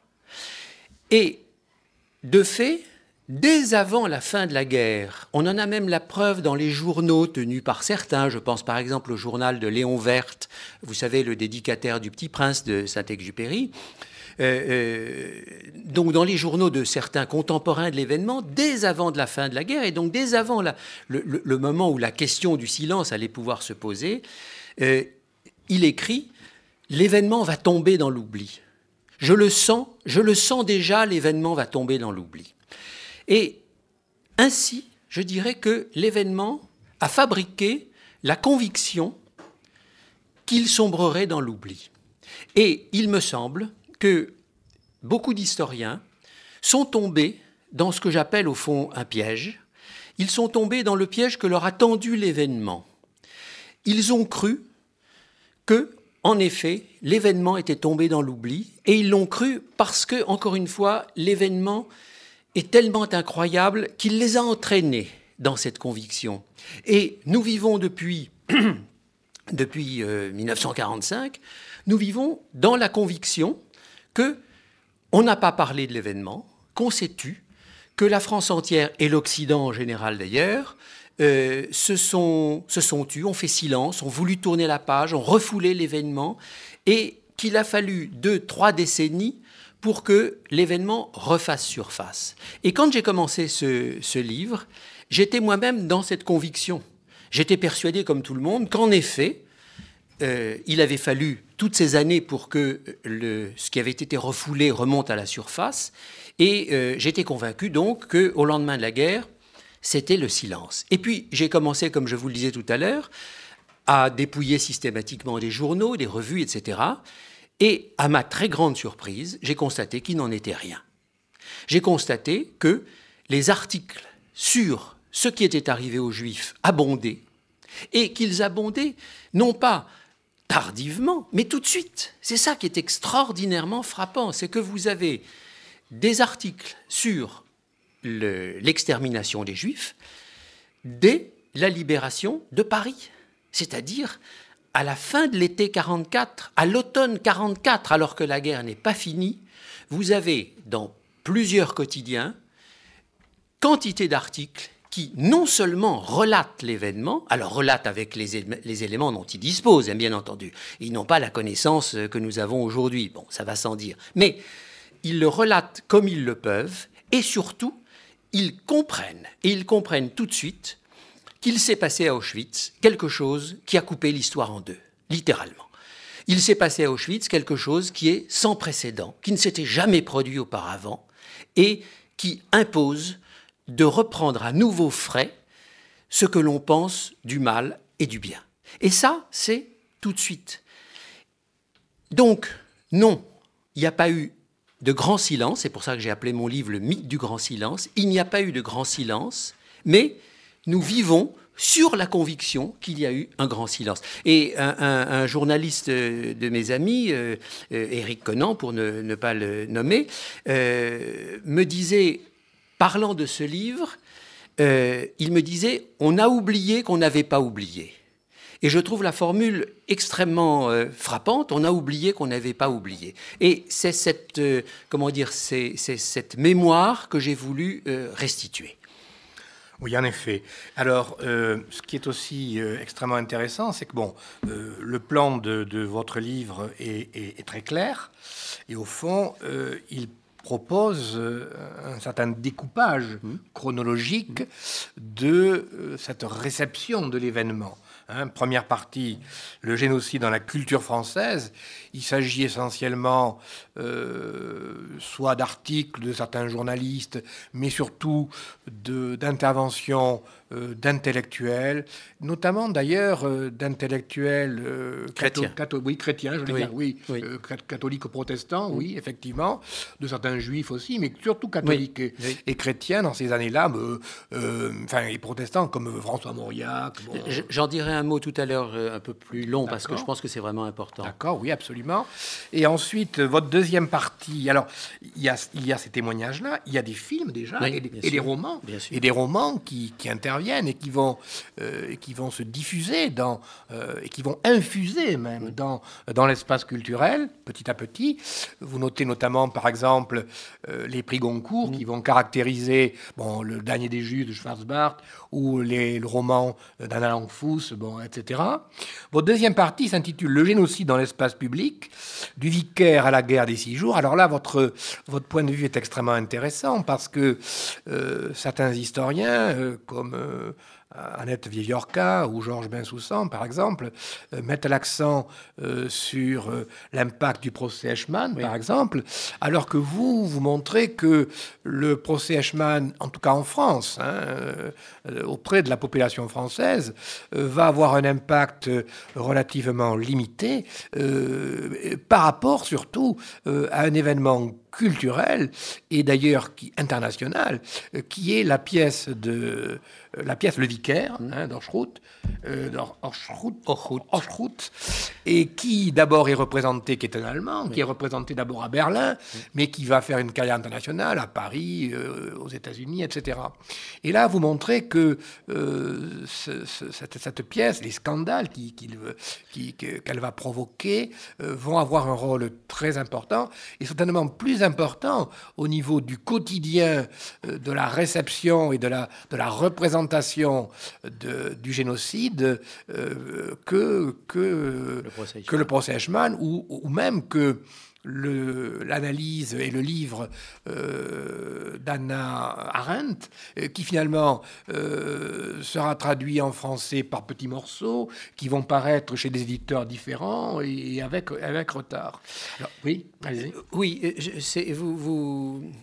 Et de fait, dès avant la fin de la guerre, on en a même la preuve dans les journaux tenus par certains. Je pense par exemple au journal de Léon Werth, vous savez, le dédicataire du Petit Prince de Saint-Exupéry. Euh, euh, donc dans les journaux de certains contemporains de l'événement, dès avant de la fin de la guerre, et donc dès avant la, le, le, le moment où la question du silence allait pouvoir se poser, euh, il écrit « L'événement va tomber dans l'oubli. Je le sens, je le sens déjà, l'événement va tomber dans l'oubli. » Et ainsi, je dirais que l'événement a fabriqué la conviction qu'il sombrerait dans l'oubli. Et il me semble que beaucoup d'historiens sont tombés dans ce que j'appelle au fond un piège. Ils sont tombés dans le piège que leur a tendu l'événement. Ils ont cru que, en effet, l'événement était tombé dans l'oubli, et ils l'ont cru parce que, encore une fois, l'événement est tellement incroyable qu'il les a entraînés dans cette conviction. Et nous vivons depuis, depuis euh, mille neuf cent quarante-cinq, nous vivons dans la conviction qu'on n'a pas parlé de l'événement, qu'on s'est tu, que la France entière et l'Occident en général d'ailleurs euh, se sont, se sont tus, ont fait silence, ont voulu tourner la page, ont refoulé l'événement, et qu'il a fallu deux, trois décennies pour que l'événement refasse surface. Et quand j'ai commencé ce, ce livre, j'étais moi-même dans cette conviction. J'étais persuadé, comme tout le monde, qu'en effet, euh, il avait fallu toutes ces années pour que le, ce qui avait été refoulé remonte à la surface. Et euh, j'étais convaincu donc qu'au lendemain de la guerre, c'était le silence. Et puis j'ai commencé, comme je vous le disais tout à l'heure, à dépouiller systématiquement des journaux, des revues, et cetera. Et à ma très grande surprise, j'ai constaté qu'il n'en était rien. j'ai constaté que les articles sur ce qui était arrivé aux Juifs abondaient, et qu'ils abondaient non pas tardivement, mais tout de suite. C'est ça qui est extraordinairement frappant, c'est que vous avez des articles sur le, l'extermination des Juifs dès la libération de Paris, c'est-à-dire à la fin de l'été quarante-quatre, à l'automne quarante-quatre, alors que la guerre n'est pas finie, vous avez dans plusieurs quotidiens quantité d'articles qui non seulement relatent l'événement, alors relatent avec les, é- les éléments dont ils disposent, bien entendu. Ils n'ont pas la connaissance que nous avons aujourd'hui, bon, ça va sans dire. Mais ils le relatent comme ils le peuvent, et surtout, ils comprennent, et ils comprennent tout de suite qu'il s'est passé à Auschwitz quelque chose qui a coupé l'histoire en deux, littéralement. Il s'est passé à Auschwitz quelque chose qui est sans précédent, qui ne s'était jamais produit auparavant, et qui impose de reprendre à nouveau frais ce que l'on pense du mal et du bien. Et ça, c'est tout de suite. Donc, non, il n'y a pas eu de grand silence, c'est pour ça que j'ai appelé mon livre « Le mythe du grand silence ». Il n'y a pas eu de grand silence, mais nous vivons sur la conviction qu'il y a eu un grand silence. Et un, un, un journaliste de mes amis, euh, euh, Éric Conan, pour ne, ne pas le nommer, euh, me disait, parlant de ce livre, euh, il me disait « On a oublié qu'on n'avait pas oublié ». Et je trouve la formule extrêmement euh, frappante, on a oublié qu'on n'avait pas oublié. Et c'est cette, euh, comment dire, c'est, c'est cette mémoire que j'ai voulu euh, restituer. Oui, en effet. Alors, euh, ce qui est aussi euh, extrêmement intéressant, c'est que bon, euh, le plan de, de votre livre est, est, est très clair, et au fond, euh, il propose euh, un certain découpage mmh. chronologique de euh, cette réception de l'événement. Hein, première partie, le génocide dans la culture française. Il s'agit essentiellement euh, soit d'articles de certains journalistes, mais surtout de, d'interventions euh, d'intellectuels, notamment d'ailleurs euh, d'intellectuels euh, chrétiens. Catho- catho- oui, chrétiens, je veux oui. dire, oui, oui. Euh, catholiques protestants, oui. oui, effectivement, de certains juifs aussi, mais surtout catholiques oui. et, oui. et chrétiens dans ces années-là, euh, euh, enfin, et protestants comme François Mauriac. Bon. J'en dirai un mot tout à l'heure, un peu plus long, D'accord. parce que je pense que c'est vraiment important. D'accord, oui, absolument. Et ensuite, votre deuxième partie, alors, il y a, il y a ces témoignages-là, il y a des films déjà, oui, et, des, et des romans, et des romans qui, qui interviennent et qui vont, euh, qui vont se diffuser dans, euh, et qui vont infuser même oui. dans, dans l'espace culturel, petit à petit. Vous notez notamment, par exemple, euh, les prix Goncourt, mmh. qui vont caractériser bon, le Dernier des Juifs de Schwarzbart, ou les, le roman d'Anna Langfuss, bon, et cetera. Votre deuxième partie s'intitule « Le génocide dans l'espace public, du vicaire à la guerre des six jours ». Alors là, votre, votre point de vue est extrêmement intéressant parce que euh, certains historiens, euh, comme euh, Annette Vieillorca ou Georges Bensoussan, par exemple, euh, mettent l'accent euh, sur euh, l'impact du procès Eichmann, oui. par exemple, alors que vous, vous montrez que le procès Eichmann, en tout cas en France, hein, euh, auprès de la population française, euh, va avoir un impact relativement limité euh, par rapport surtout euh, à un événement culturel et d'ailleurs qui international, euh, qui est la pièce de euh, la pièce Le Vicaire mmh. hein, d'Orschrout, euh, d'Orschrout, et qui d'abord est représenté, qui est un Allemand, oui. qui est représenté d'abord à Berlin, mmh. mais qui va faire une carrière internationale à Paris, euh, aux États-Unis, et cetera. Et là, vous montrez que euh, ce, ce, cette, cette pièce, les scandales qui, qui, qui, qu'elle va provoquer, euh, vont avoir un rôle très important et certainement plus important au niveau du quotidien euh, de la réception et de la, de la représentation de, du génocide euh, que, que, le procès que le procès Eichmann ou, ou même que Le, l'analyse et le livre euh, d'Hannah Arendt, euh, qui finalement euh, sera traduit en français par petits morceaux, qui vont paraître chez des éditeurs différents et, et avec, avec retard. Alors, oui, allez-y. Oui, c'est, vous, vous,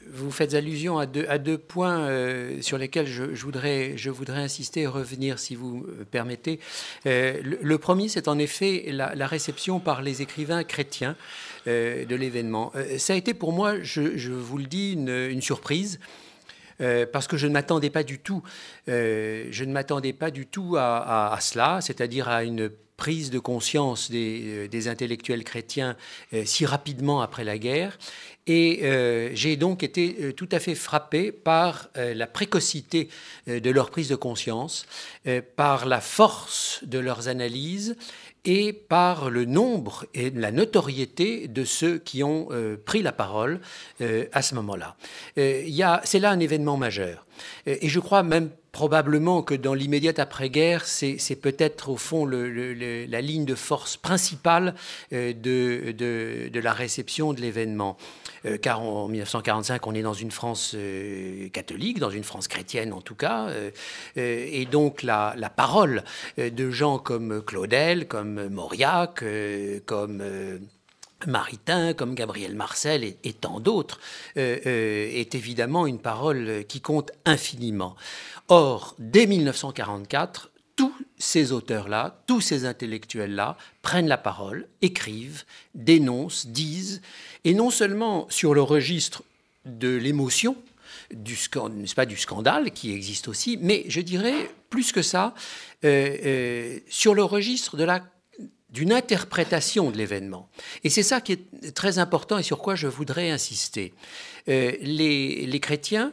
vous faites allusion à deux, à deux points euh, sur lesquels je, je, voudrais, je voudrais insister et revenir, si vous me permettez. Euh, le, le premier, c'est en effet la, la réception par les écrivains chrétiens euh, de l'événement. Euh, ça a été pour moi, je, je vous le dis, une, une surprise. Euh, parce que je ne m'attendais pas du tout, euh, je ne m'attendais pas du tout à, à, à cela, c'est-à-dire à une prise de conscience des, des intellectuels chrétiens euh, si rapidement après la guerre. Et euh, j'ai donc été euh, tout à fait frappé par euh, la précocité euh, de leur prise de conscience, euh, par la force de leurs analyses et par le nombre et la notoriété de ceux qui ont euh, pris la parole euh, à ce moment-là. Euh, il y a, c'est là un événement majeur. Euh, et je crois même probablement que dans l'immédiate après-guerre, c'est, c'est peut-être au fond le, le, le, la ligne de force principale euh, de, de, de la réception de l'événement. Euh, car en dix-neuf cent quarante-cinq, on est dans une France euh, catholique, dans une France chrétienne en tout cas, euh, euh, et donc la, la parole euh, de gens comme Claudel, comme Mauriac, euh, comme... Euh, Maritain, comme Gabriel Marcel et, et tant d'autres, euh, euh, est évidemment une parole qui compte infiniment. Or, dès dix-neuf cent quarante-quatre, tous ces auteurs-là, tous ces intellectuels-là prennent la parole, écrivent, dénoncent, disent, et non seulement sur le registre de l'émotion, du, n'est-ce pas, du scandale qui existe aussi, mais je dirais plus que ça, euh, euh, sur le registre de la d'une interprétation de l'événement. Et c'est ça qui est très important et sur quoi je voudrais insister. Euh, les, les chrétiens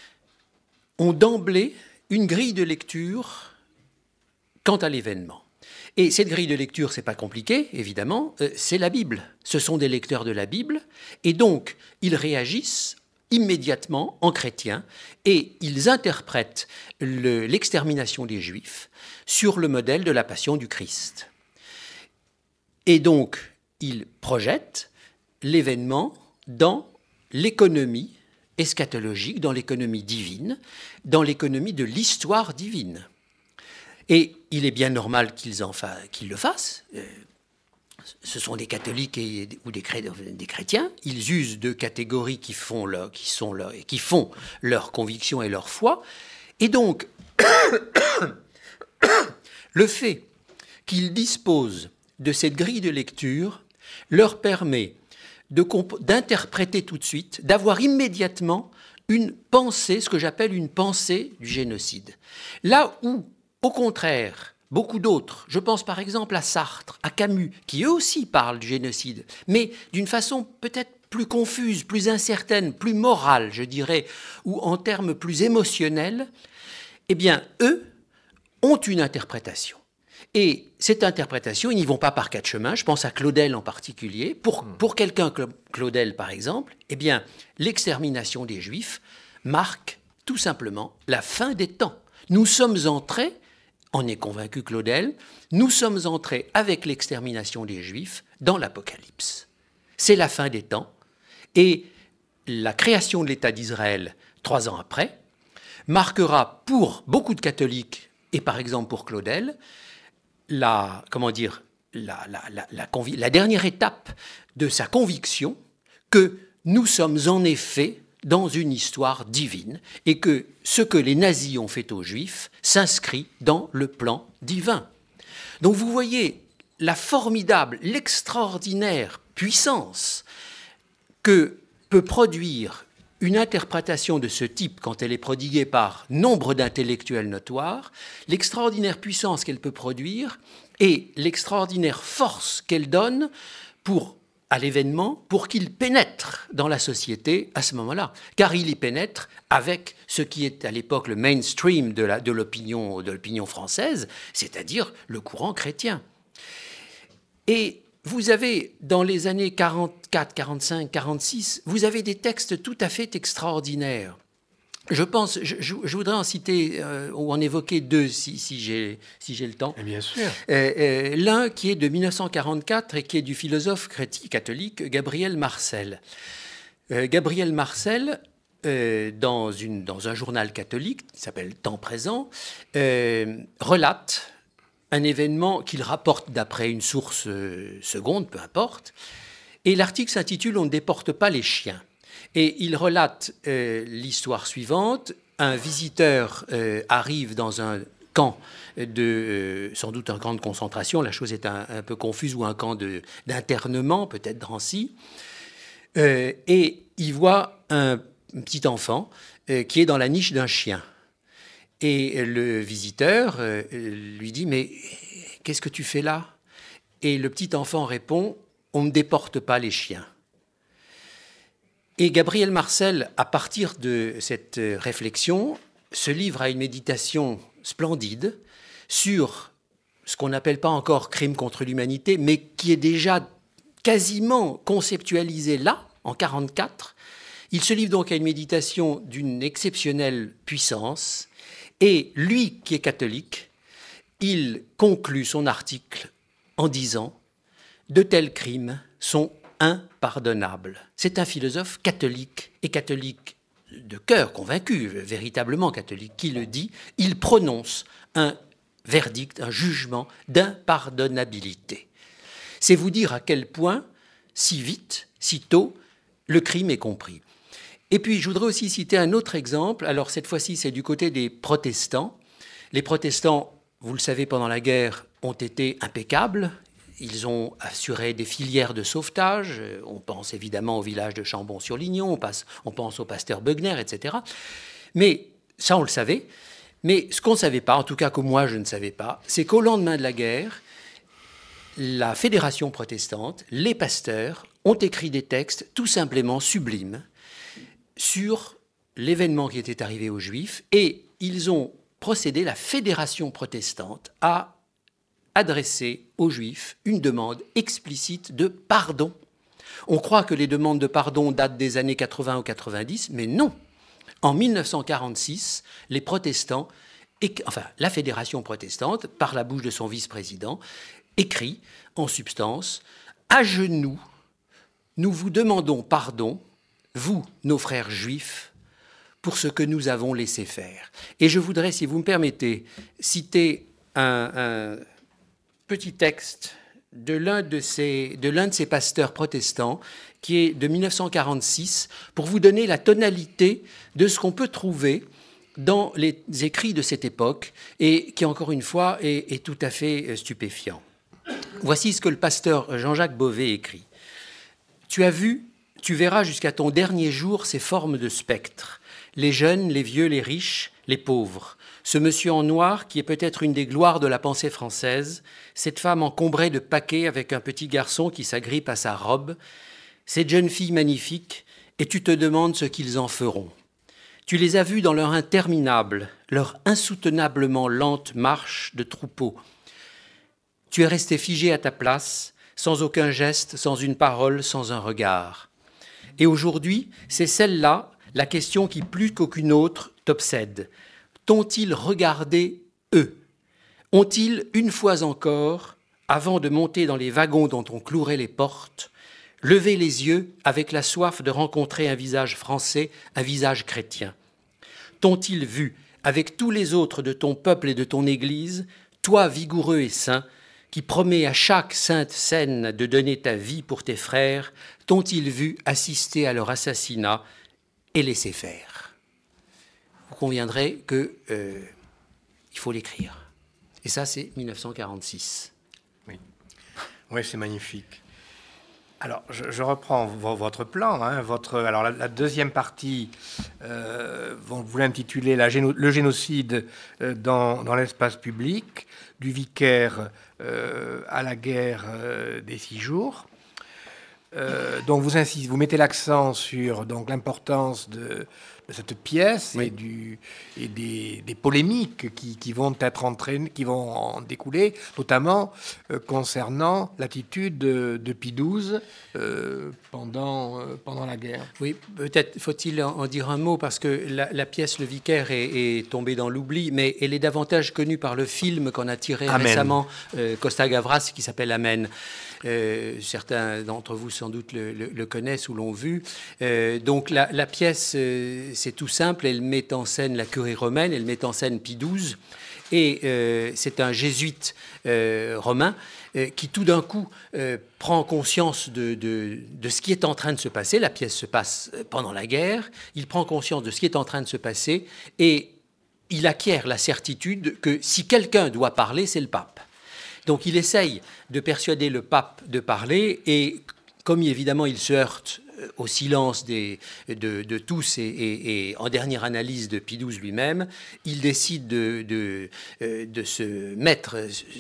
ont d'emblée une grille de lecture quant à l'événement. Et cette grille de lecture, c'est pas compliqué, évidemment, euh, c'est la Bible. Ce sont des lecteurs de la Bible, et donc ils réagissent immédiatement en chrétiens, et ils interprètent le, l'extermination des Juifs sur le modèle de la passion du Christ. Et donc, il projette l'événement dans l'économie eschatologique, dans l'économie divine, dans l'économie de l'histoire divine. Et il est bien normal qu'ils, en fa- qu'ils le fassent. Ce sont des catholiques et, ou des, chré- des chrétiens. Ils usent de catégories qui font, leur, qui, sont leur, qui font leur conviction et leur foi. Et donc, le fait qu'ils disposent de cette grille de lecture leur permet de comp- d'interpréter tout de suite, d'avoir immédiatement une pensée, ce que j'appelle une pensée du génocide. Là où, au contraire, beaucoup d'autres, je pense par exemple à Sartre, à Camus, qui eux aussi parlent du génocide, mais d'une façon peut-être plus confuse, plus incertaine, plus morale, je dirais, ou en termes plus émotionnels, eh bien, eux ont une interprétation. Et cette interprétation, ils n'y vont pas par quatre chemins. Je pense à Claudel en particulier. Pour, pour quelqu'un comme Claudel, par exemple, eh bien, l'extermination des Juifs marque tout simplement la fin des temps. Nous sommes entrés, en est convaincu Claudel, nous sommes entrés avec l'extermination des Juifs dans l'Apocalypse. C'est la fin des temps. Et la création de l'État d'Israël, trois ans après, marquera pour beaucoup de catholiques, et par exemple pour Claudel, La, comment dire, la, la, la, la, convi- la dernière étape de sa conviction que nous sommes en effet dans une histoire divine et que ce que les nazis ont fait aux Juifs s'inscrit dans le plan divin. Donc vous voyez la formidable, l'extraordinaire puissance que peut produire une interprétation de ce type, quand elle est prodiguée par nombre d'intellectuels notoires, l'extraordinaire puissance qu'elle peut produire et l'extraordinaire force qu'elle donne pour, à l'événement pour qu'il pénètre dans la société à ce moment-là. Car il y pénètre avec ce qui est à l'époque le mainstream de, la, de, l'opinion, de l'opinion française, c'est-à-dire le courant chrétien. Et vous avez, dans les années quarante-quatre, quarante-cinq, quarante-six, vous avez des textes tout à fait extraordinaires. Je pense, je, je voudrais en citer euh, ou en évoquer deux si, si, j'ai, si j'ai le temps. Et bien sûr. Euh, euh, l'un qui est de dix-neuf cent quarante-quatre et qui est du philosophe catholique Gabriel Marcel. Euh, Gabriel Marcel, euh, dans, une, dans un journal catholique qui s'appelle Temps présent, euh, relate un événement qu'il rapporte d'après une source seconde, peu importe, et l'article s'intitule « On ne déporte pas les chiens ». Et il relate euh, l'histoire suivante. Un visiteur euh, arrive dans un camp de, euh, sans doute un camp de concentration, la chose est un, un peu confuse, ou un camp de, d'internement, peut-être Drancy, euh, et il voit un, un petit enfant euh, qui est dans la niche d'un chien. Et le visiteur euh, lui dit « Mais qu'est-ce que tu fais là ?» Et le petit enfant répond « On ne déporte pas les chiens ». Et Gabriel Marcel, à partir de cette réflexion, se livre à une méditation splendide sur ce qu'on n'appelle pas encore crime contre l'humanité, mais qui est déjà quasiment conceptualisé là, en mille neuf cent quarante-quatre. Il se livre donc à une méditation d'une exceptionnelle puissance, et lui, qui est catholique, il conclut son article en disant « De tels crimes sont impardonnables ». C'est un philosophe catholique, et catholique de cœur, convaincu, véritablement catholique, qui le dit. Il prononce un verdict, un jugement d'impardonnabilité. C'est vous dire à quel point, si vite, si tôt, le crime est compris. Et puis, je voudrais aussi citer un autre exemple. Alors, cette fois-ci, c'est du côté des protestants. Les protestants, vous le savez, pendant la guerre, ont été impeccables. Ils ont assuré des filières de sauvetage. On pense évidemment au village de Chambon-sur-Lignon, on, passe, on pense au pasteur Beugner, et cetera. Mais ça, on le savait. Mais ce qu'on ne savait pas, en tout cas que moi, je ne savais pas, c'est qu'au lendemain de la guerre, la Fédération protestante, les pasteurs, ont écrit des textes tout simplement sublimes sur l'événement qui était arrivé aux Juifs, et ils ont procédé, la Fédération protestante, à adresser aux Juifs une demande explicite de pardon. On croit que les demandes de pardon datent des années quatre-vingts ou quatre-vingt-dix, mais non. En mille neuf cent quarante-six, les protestants, enfin la Fédération protestante, par la bouche de son vice-président, écrit en substance « À genoux, nous vous demandons pardon, vous, nos frères juifs, pour ce que nous avons laissé faire. » Et je voudrais, si vous me permettez, citer un, un petit texte de l'un de ces, de l'un de ces pasteurs protestants, qui est de mille neuf cent quarante-six, pour vous donner la tonalité de ce qu'on peut trouver dans les écrits de cette époque, et qui, encore une fois, est, est tout à fait stupéfiant. Voici ce que le pasteur Jean-Jacques Beauvais écrit. « Tu as vu, tu verras jusqu'à ton dernier jour ces formes de spectres, les jeunes, les vieux, les riches, les pauvres. Ce monsieur en noir, qui est peut-être une des gloires de la pensée française, cette femme encombrée de paquets avec un petit garçon qui s'agrippe à sa robe, cette jeune fille magnifique, et tu te demandes ce qu'ils en feront. Tu les as vus dans leur interminable, leur insoutenablement lente marche de troupeau. Tu es resté figé à ta place, sans aucun geste, sans une parole, sans un regard. Et aujourd'hui, c'est celle-là, la question qui, plus qu'aucune autre, t'obsède. T'ont-ils regardé, eux? Ont-ils, une fois encore, avant de monter dans les wagons dont on clouerait les portes, levé les yeux avec la soif de rencontrer un visage français, un visage chrétien? T'ont-ils vu, avec tous les autres de ton peuple et de ton Église, toi vigoureux et saint, qui promets à chaque sainte scène de donner ta vie pour tes frères, t'ont-ils vu assister à leur assassinat et laisser faire? Vous conviendrez qu'il euh, faut l'écrire. Et ça, c'est mille neuf cent quarante-six. Oui, oui, c'est magnifique. Alors, je, je reprends votre plan. Hein, votre, alors, la, la deuxième partie, euh, vous voulez intituler la géno, le génocide euh, dans, dans l'espace public, du vicaire euh, à la guerre euh, des six jours. Euh, donc, vous insistez, vous mettez l'accent sur donc l'importance de, de cette pièce, oui, et, du, et des, des polémiques qui, qui vont être entraînées, qui vont en découler, notamment euh, concernant l'attitude de, de Pie douze euh, pendant, euh, pendant la guerre. Oui, peut-être faut-il en dire un mot, parce que la, la pièce Le Vicaire est, est tombée dans l'oubli, mais elle est davantage connue par le film qu'on a tiré Amen. récemment, euh, Costa-Gavras, qui s'appelle Amen. Euh, certains d'entre vous sans doute le, le, le connaissent ou l'ont vu. Euh, donc la, la pièce, euh, c'est tout simple, elle met en scène la curie romaine, elle met en scène Pie douze, et euh, c'est un jésuite euh, romain euh, qui tout d'un coup euh, prend conscience de, de, de ce qui est en train de se passer. La pièce se passe pendant la guerre, il prend conscience de ce qui est en train de se passer, et il acquiert la certitude que si quelqu'un doit parler, c'est le pape. Donc il essaye de persuader le pape de parler, et comme évidemment il se heurte au silence des, de, de tous et, et, et en dernière analyse de Pie douze lui-même, il décide de, de, de se mettre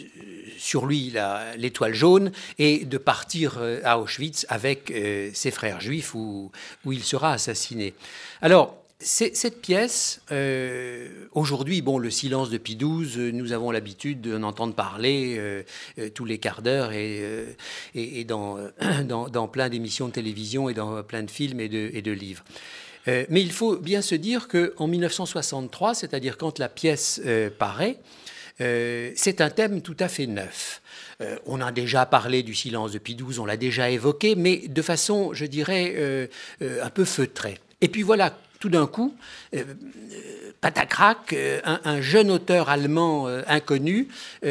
sur lui la, l'étoile jaune et de partir à Auschwitz avec ses frères juifs où, où il sera assassiné. Alors, c'est, cette pièce, euh, aujourd'hui, bon, le silence de Pie douze, nous avons l'habitude d'en entendre parler euh, euh, tous les quarts d'heure et, euh, et, et dans, euh, dans, dans plein d'émissions de télévision et dans plein de films et de, et de livres. Euh, mais il faut bien se dire qu'en mille neuf cent soixante-trois, c'est-à-dire quand la pièce euh, paraît, euh, c'est un thème tout à fait neuf. Euh, on a déjà parlé du silence de Pie douze, on l'a déjà évoqué, mais de façon, je dirais, euh, euh, un peu feutrée. Et puis voilà, tout d'un coup, euh, patacrac, euh, un, un jeune auteur allemand euh, inconnu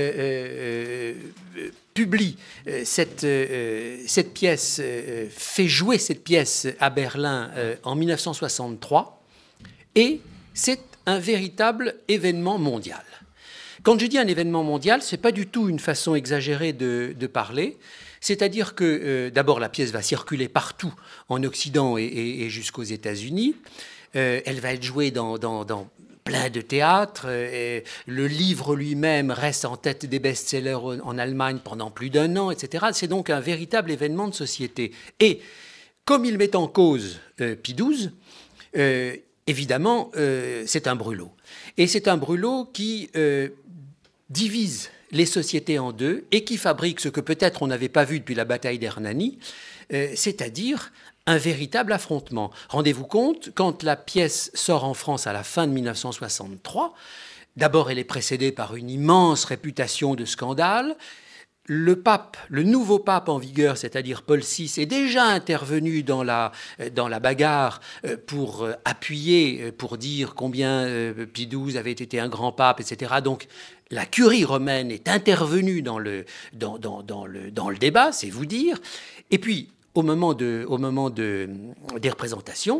euh, euh, publie euh, cette, euh, cette pièce, euh, fait jouer cette pièce à Berlin euh, en mille neuf cent soixante-trois, et c'est un véritable événement mondial. Quand je dis un événement mondial, ce n'est pas du tout une façon exagérée de, de parler. C'est-à-dire que, euh, d'abord, la pièce va circuler partout en Occident et, et, et jusqu'aux États-Unis. Euh, elle va être jouée dans, dans, dans plein de théâtres. Euh, le livre lui-même reste en tête des best-sellers en, en Allemagne pendant plus d'un an, et cetera. C'est donc un véritable événement de société. Et comme il met en cause euh, Pie douze, euh, évidemment, euh, c'est un brûlot. Et c'est un brûlot qui euh, divise les sociétés en deux et qui fabrique ce que peut-être on n'avait pas vu depuis la bataille d'Hernani, euh, c'est-à-dire un véritable affrontement. Rendez-vous compte, quand la pièce sort en France à la fin de mille neuf cent soixante-trois, d'abord elle est précédée par une immense réputation de scandale. Le pape, le nouveau pape en vigueur, c'est-à-dire Paul six, est déjà intervenu dans la, dans la bagarre pour appuyer, pour dire combien Pie douze avait été un grand pape, et cetera. Donc la curie romaine est intervenue dans le, dans, dans, dans le, dans le débat, c'est vous dire. Et puis, au moment, de, au moment de, des représentations,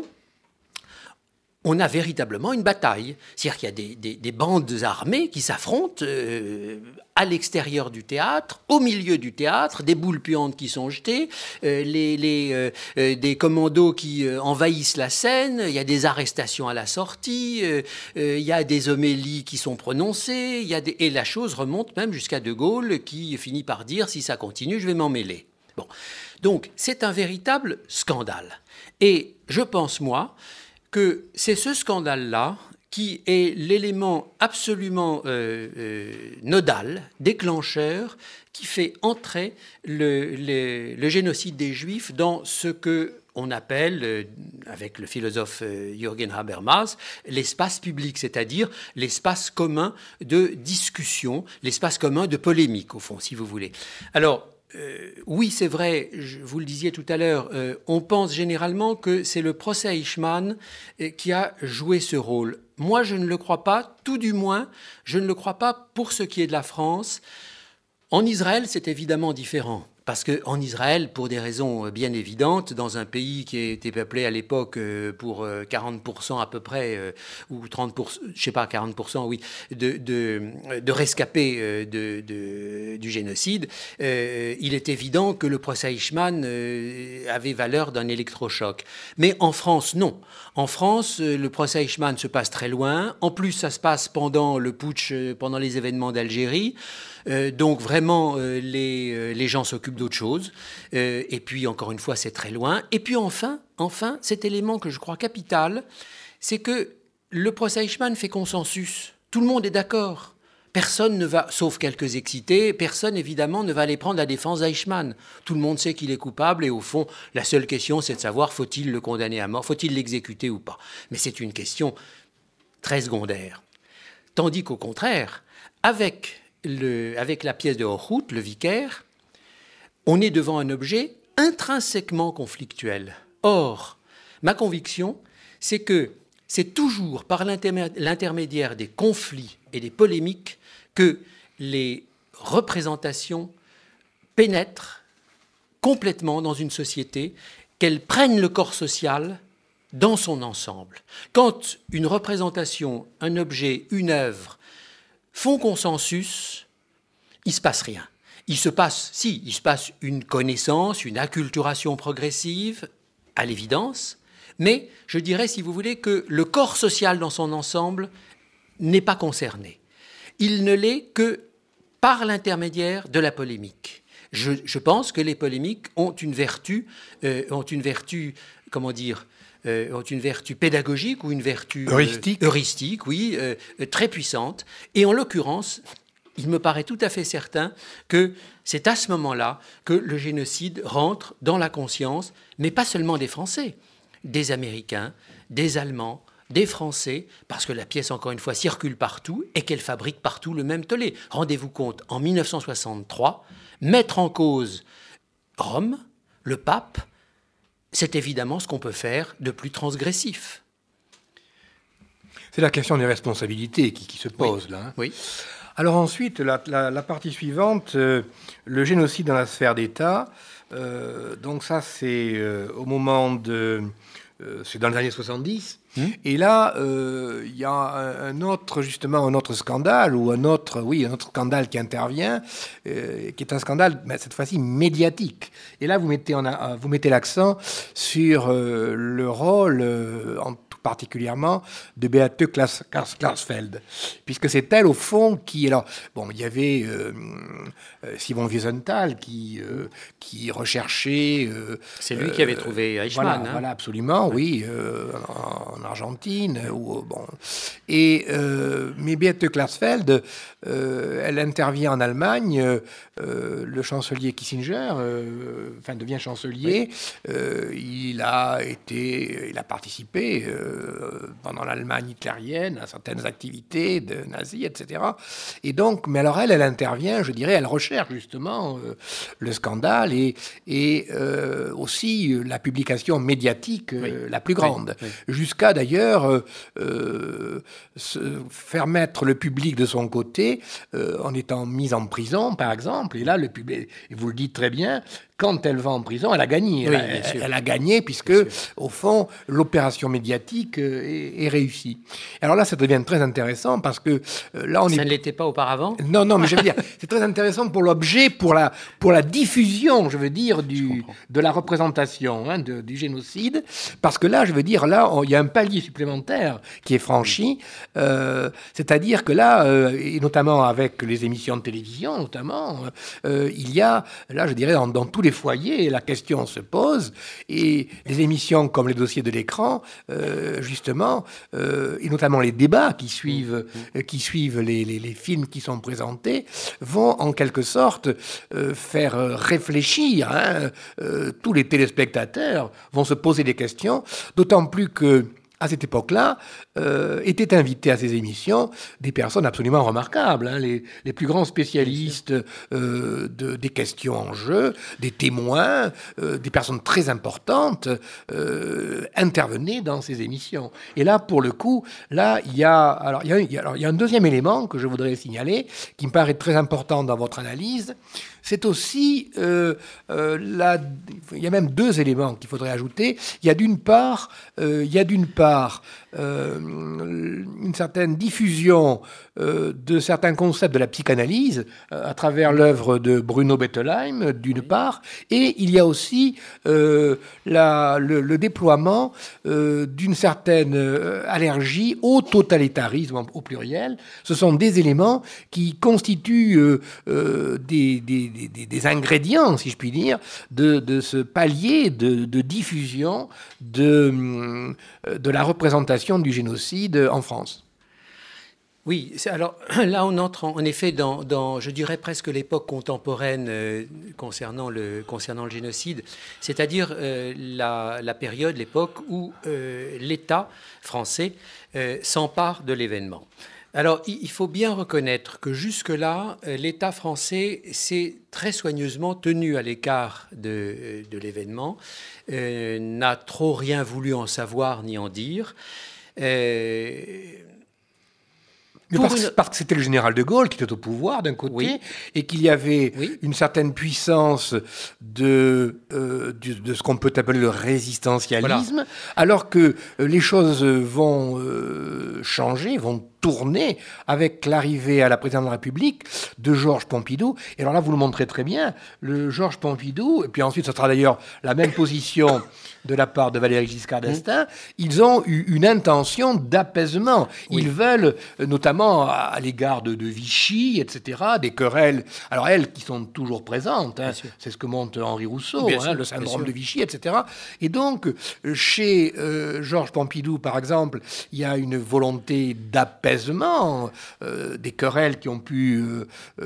on a véritablement une bataille. C'est-à-dire qu'il y a des, des, des bandes armées qui s'affrontent euh, à l'extérieur du théâtre, au milieu du théâtre, des boules puantes qui sont jetées, euh, les, les, euh, euh, des commandos qui euh, envahissent la scène, il y a des arrestations à la sortie, euh, euh, il y a des homélies qui sont prononcées, il y a des... et la chose remonte même jusqu'à De Gaulle qui finit par dire « si ça continue, je vais m'en mêler ». Bon. Donc, c'est un véritable scandale. Et je pense, moi, que c'est ce scandale-là qui est l'élément absolument euh, euh, nodal, déclencheur, qui fait entrer le, le, le génocide des Juifs dans ce que on appelle, euh, avec le philosophe euh, Jürgen Habermas, l'espace public, c'est-à-dire l'espace commun de discussion, l'espace commun de polémique, au fond, si vous voulez. Alors, Euh, oui, c'est vrai, je, vous le disiez tout à l'heure, euh, on pense généralement que c'est le procès Eichmann euh, qui a joué ce rôle. Moi, je ne le crois pas, tout du moins, je ne le crois pas pour ce qui est de la France. En Israël, c'est évidemment différent. Parce qu'en Israël, pour des raisons bien évidentes, dans un pays qui était peuplé à l'époque pour quarante pour cent à peu près, ou trente pour cent, je ne sais pas, quarante pour cent, oui, de, de, de rescapés de, de, du génocide, euh, il est évident que le procès Eichmann euh, avait valeur d'un électrochoc. Mais en France, non. En France, le procès Eichmann se passe très loin. En plus, ça se passe pendant le putsch, pendant les événements d'Algérie. Euh, donc vraiment, euh, les, euh, les gens s'occupent d'autre chose. Euh, et puis, encore une fois, c'est très loin. Et puis enfin, enfin, cet élément que je crois capital, c'est que le procès Eichmann fait consensus. Tout le monde est d'accord. Personne ne va, sauf quelques excités, personne évidemment ne va aller prendre la défense d'Eichmann. Tout le monde sait qu'il est coupable et au fond, la seule question, c'est de savoir faut-il le condamner à mort, faut-il l'exécuter ou pas. Mais c'est une question très secondaire. Tandis qu'au contraire, avec Le, avec la pièce de Hochhuth, le vicaire, on est devant un objet intrinsèquement conflictuel. Or, ma conviction, c'est que c'est toujours par l'intermédiaire des conflits et des polémiques que les représentations pénètrent complètement dans une société, qu'elles prennent le corps social dans son ensemble. Quand une représentation, un objet, une œuvre font consensus, il ne se passe rien. Il se passe, si, il se passe une connaissance, une acculturation progressive, à l'évidence, mais je dirais, si vous voulez, que le corps social dans son ensemble n'est pas concerné. Il ne l'est que par l'intermédiaire de la polémique. Je, je pense que les polémiques ont une vertu, euh, ont une vertu, comment dire, euh, ont une vertu pédagogique ou une vertu heuristique, euh, heuristique oui, euh, très puissante. Et en l'occurrence, il me paraît tout à fait certain que c'est à ce moment-là que le génocide rentre dans la conscience, mais pas seulement des Français, des Américains, des Allemands, des Français, parce que la pièce, encore une fois, circule partout et qu'elle fabrique partout le même tollé. Rendez-vous compte, en mille neuf cent soixante-trois, mettre en cause Rome, le pape, c'est évidemment ce qu'on peut faire de plus transgressif. C'est la question des responsabilités qui, qui se pose, oui. là. Hein. Oui. Alors ensuite, la, la, la partie suivante, euh, le génocide dans la sphère d'État. Euh, donc ça, c'est euh, au moment de... Euh, c'est dans les années soixante-dix. Mmh. Et là, il euh, y a un, un autre, justement, un autre scandale, ou un autre, oui, un autre scandale qui intervient, euh, qui est un scandale, mais cette fois-ci, médiatique. Et là, vous mettez, en a, vous mettez l'accent sur euh, le rôle, euh, en tout particulièrement, de Beate Klarsfeld, puisque c'est elle, au fond, qui... Alors, bon, il y avait euh, Simon Wiesenthal qui, euh, qui recherchait... Euh, c'est lui qui avait trouvé Eichmann. Voilà, hein. voilà absolument, oui, euh, en, en Argentine. Ou, bon. Et, euh, mais Beate Klarsfeld, euh, elle intervient en Allemagne. Euh, le chancelier Kissinger, euh, enfin, devient chancelier. Oui. Euh, il a été, il a participé euh, pendant l'Allemagne hitlérienne à certaines activités de nazis, et cetera. Et donc, mais alors elle, elle intervient, je dirais, elle recherche justement euh, le scandale et, et euh, aussi la publication médiatique euh, oui. la plus grande, oui. Oui. jusqu'à d'ailleurs euh, euh, se faire mettre le public de son côté euh, en étant mise en prison, par exemple. Et là, le public, vous le dites très bien, quand elle va en prison, elle a gagné. Oui, elle, elle, elle a gagné puisque, au fond, l'opération médiatique est, est réussie. Alors là, ça devient très intéressant parce que euh, là, on ça est... ne l'était pas auparavant. Non, non, mais je veux dire, c'est très intéressant pour l'objet, pour la, pour la diffusion, je veux dire, du, de la représentation hein, de, du génocide, parce que là, je veux dire, là, il y a un palier supplémentaire qui est franchi, euh, c'est-à-dire que là, euh, et notamment avec les émissions de télévision, notamment, euh, il y a, là, je dirais, dans, dans tous les foyers, la question se pose, et les émissions comme les dossiers de l'écran, euh, justement, euh, et notamment les débats qui suivent, euh, qui suivent les, les, les films qui sont présentés, vont en quelque sorte euh, faire réfléchir, hein, euh, tous les téléspectateurs vont se poser des questions, d'autant plus que à cette époque-là, euh, étaient invités à ces émissions des personnes absolument remarquables, hein, les, les plus grands spécialistes euh, de, des questions en jeu, des témoins, euh, des personnes très importantes euh, intervenaient dans ces émissions. Et là, pour le coup, là, il y a, alors, il y a, il y a, alors, il y a un deuxième élément que je voudrais signaler, qui me paraît très important dans votre analyse. C'est aussi, euh, euh, la, il y a même deux éléments qu'il faudrait ajouter. Il y a d'une part, euh, il y a d'une part euh, une certaine diffusion euh, de certains concepts de la psychanalyse euh, à travers l'œuvre de Bruno Bettelheim, d'une part, et il y a aussi euh, la, le, le déploiement euh, d'une certaine euh, allergie au totalitarisme au pluriel. Ce sont des éléments qui constituent euh, euh, des, des Des, des ingrédients, si je puis dire, de, de ce palier de, de diffusion de, de la représentation du génocide en France. Oui, alors là on entre en, en effet dans, dans, je dirais presque l'époque contemporaine euh, concernant, le, concernant le génocide, c'est-à-dire euh, la, la période, l'époque où euh, l'État français euh, s'empare de l'événement. Alors, il faut bien reconnaître que jusque-là, l'État français s'est très soigneusement tenu à l'écart de, de l'événement, euh, n'a trop rien voulu en savoir ni en dire, Euh, Mais parce, une... parce que c'était le général de Gaulle qui était au pouvoir d'un côté, oui. et qu'il y avait oui. une certaine puissance de, euh, de, de ce qu'on peut appeler le résistentialisme, voilà. alors que euh, les choses vont euh, changer, vont tourner avec l'arrivée à la présidence de la République de Georges Pompidou. Et alors là, vous le montrez très bien, le Georges Pompidou, et puis ensuite, ce sera d'ailleurs la même position de la part de Valéry Giscard d'Estaing, mmh. ils ont eu une intention d'apaisement. Oui. Ils veulent, notamment à l'égard de, de Vichy, et cetera, des querelles, alors elles qui sont toujours présentes, hein, c'est ce que montre Henri Rousseau, hein, sûr, le syndrome de Vichy, et cetera. Et donc, chez euh, Georges Pompidou, par exemple, il y a une volonté d'apaisement, euh, des querelles qui ont pu euh,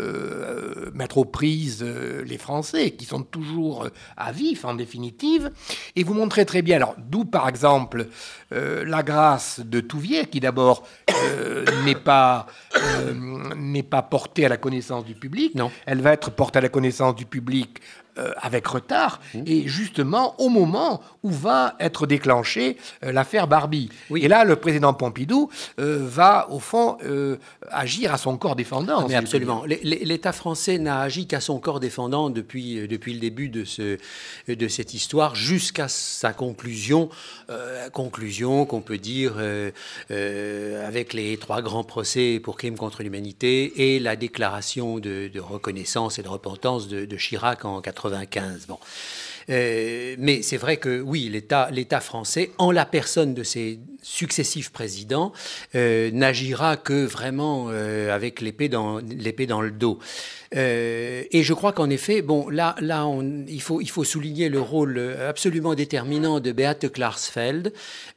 euh, mettre aux prises euh, les Français, qui sont toujours euh, à vif, en définitive. Et vous montrez très bien, alors d'où, par exemple, euh, la grâce de Touvier, qui d'abord euh, n'est pas, euh, n'est pas portée à la connaissance du public. Non. Elle va être portée à la connaissance du public Euh, avec retard, mmh. et justement au moment où va être déclenchée euh, l'affaire Barbie. Oui. Et là, le président Pompidou euh, va, au fond, euh, agir à son corps défendant. Ah, mais absolument. L'État français n'a agi qu'à son corps défendant depuis, depuis le début de, ce, de cette histoire jusqu'à sa conclusion, euh, conclusion qu'on peut dire euh, euh, avec les trois grands procès pour crimes contre l'humanité et la déclaration de, de reconnaissance et de repentance de, de Chirac en quatre-vingt-quinze. Bon. Euh, mais c'est vrai que oui, l'État, l'État français, en la personne de ses successifs présidents, euh, n'agira que vraiment euh, avec l'épée dans, l'épée dans le dos. Euh, et je crois qu'en effet, bon, là, là on, il, faut, il faut souligner le rôle absolument déterminant de Beate Klarsfeld,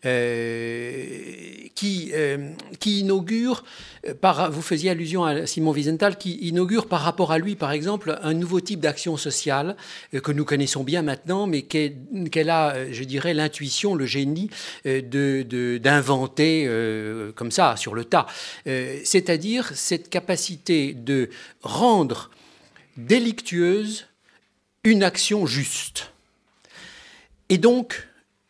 euh, qui, euh, qui inaugure, par, vous faisiez allusion à Simon Wiesenthal, qui inaugure par rapport à lui, par exemple, un nouveau type d'action sociale euh, que nous connaissons bien maintenant, mais qu'elle, qu'elle a, je dirais, l'intuition, le génie euh, de, de, d'inventer euh, comme ça, sur le tas. Euh, c'est-à-dire cette capacité de rendre délictueuse une action juste. Et donc,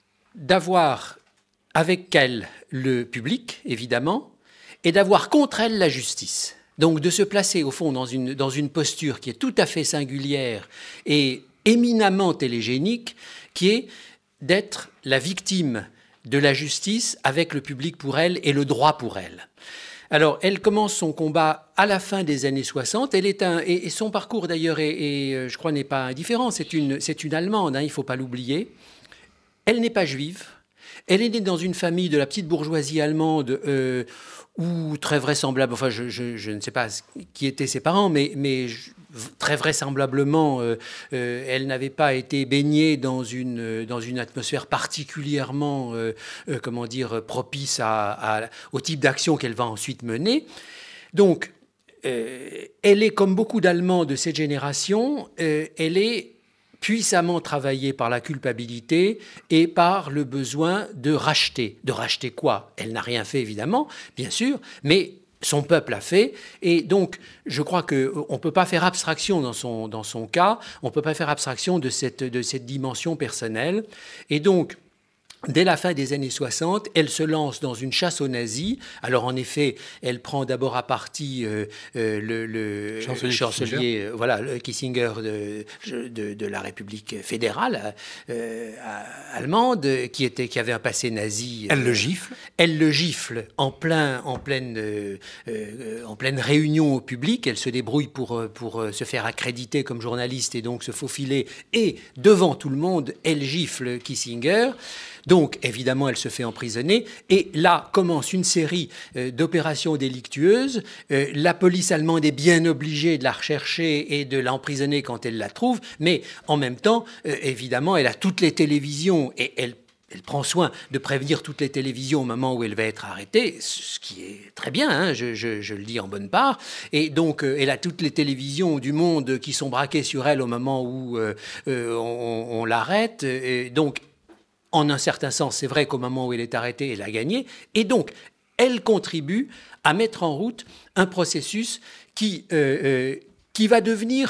d'avoir avec elle le public, évidemment, et d'avoir contre elle la justice. Donc, de se placer, au fond, dans une, dans une posture qui est tout à fait singulière et éminemment télégénique, qui est d'être la victime de la justice avec le public pour elle et le droit pour elle. Alors, elle commence son combat à la fin des années soixante. Elle est un, et, et son parcours, d'ailleurs, est, est, je crois, n'est pas indifférent. C'est une, c'est une Allemande, hein, il ne faut pas l'oublier. Elle n'est pas juive. Elle est née dans une famille de la petite bourgeoisie allemande euh, où, très vraisemblable, enfin, je, je, je ne sais pas qui étaient ses parents, mais, mais je, très vraisemblablement, euh, euh, elle n'avait pas été baignée dans une, euh, dans une atmosphère particulièrement, euh, euh, comment dire, propice à, à, au type d'action qu'elle va ensuite mener. Donc, euh, elle est, comme beaucoup d'Allemands de cette génération, euh, elle est puissamment travaillée par la culpabilité et par le besoin de racheter. De racheter quoi ? Elle n'a rien fait, évidemment, bien sûr, mais son peuple a fait, et donc je crois qu'on ne peut pas faire abstraction dans son, dans son cas, on ne peut pas faire abstraction de cette, de cette dimension personnelle, et donc dès la fin des années soixante, elle se lance dans une chasse aux nazis. Alors en effet, elle prend d'abord à partie euh, euh, le, le chancelier, chancelier euh, voilà, le Kissinger de, de, de la République fédérale euh, allemande, qui, était, qui avait un passé nazi. Elle euh, le gifle. Elle le gifle en, plein, en, pleine, euh, euh, en pleine réunion au public. Elle se débrouille pour, pour se faire accréditer comme journaliste et donc se faufiler. Et devant tout le monde, elle gifle Kissinger. Donc, évidemment, elle se fait emprisonner. Et là commence une série euh, d'opérations délictueuses. Euh, la police allemande est bien obligée de la rechercher et de l'emprisonner quand elle la trouve. Mais en même temps, euh, évidemment, elle a toutes les télévisions et elle Elle prend soin de prévenir toutes les télévisions au moment où elle va être arrêtée, ce qui est très bien, hein, je, je, je le dis en bonne part. Et donc, euh, elle a toutes les télévisions du monde qui sont braquées sur elle au moment où euh, euh, on, on l'arrête. Et donc, en un certain sens, c'est vrai qu'au moment où elle est arrêtée, elle a gagné. Et donc, elle contribue à mettre en route un processus qui, euh, euh, qui va devenir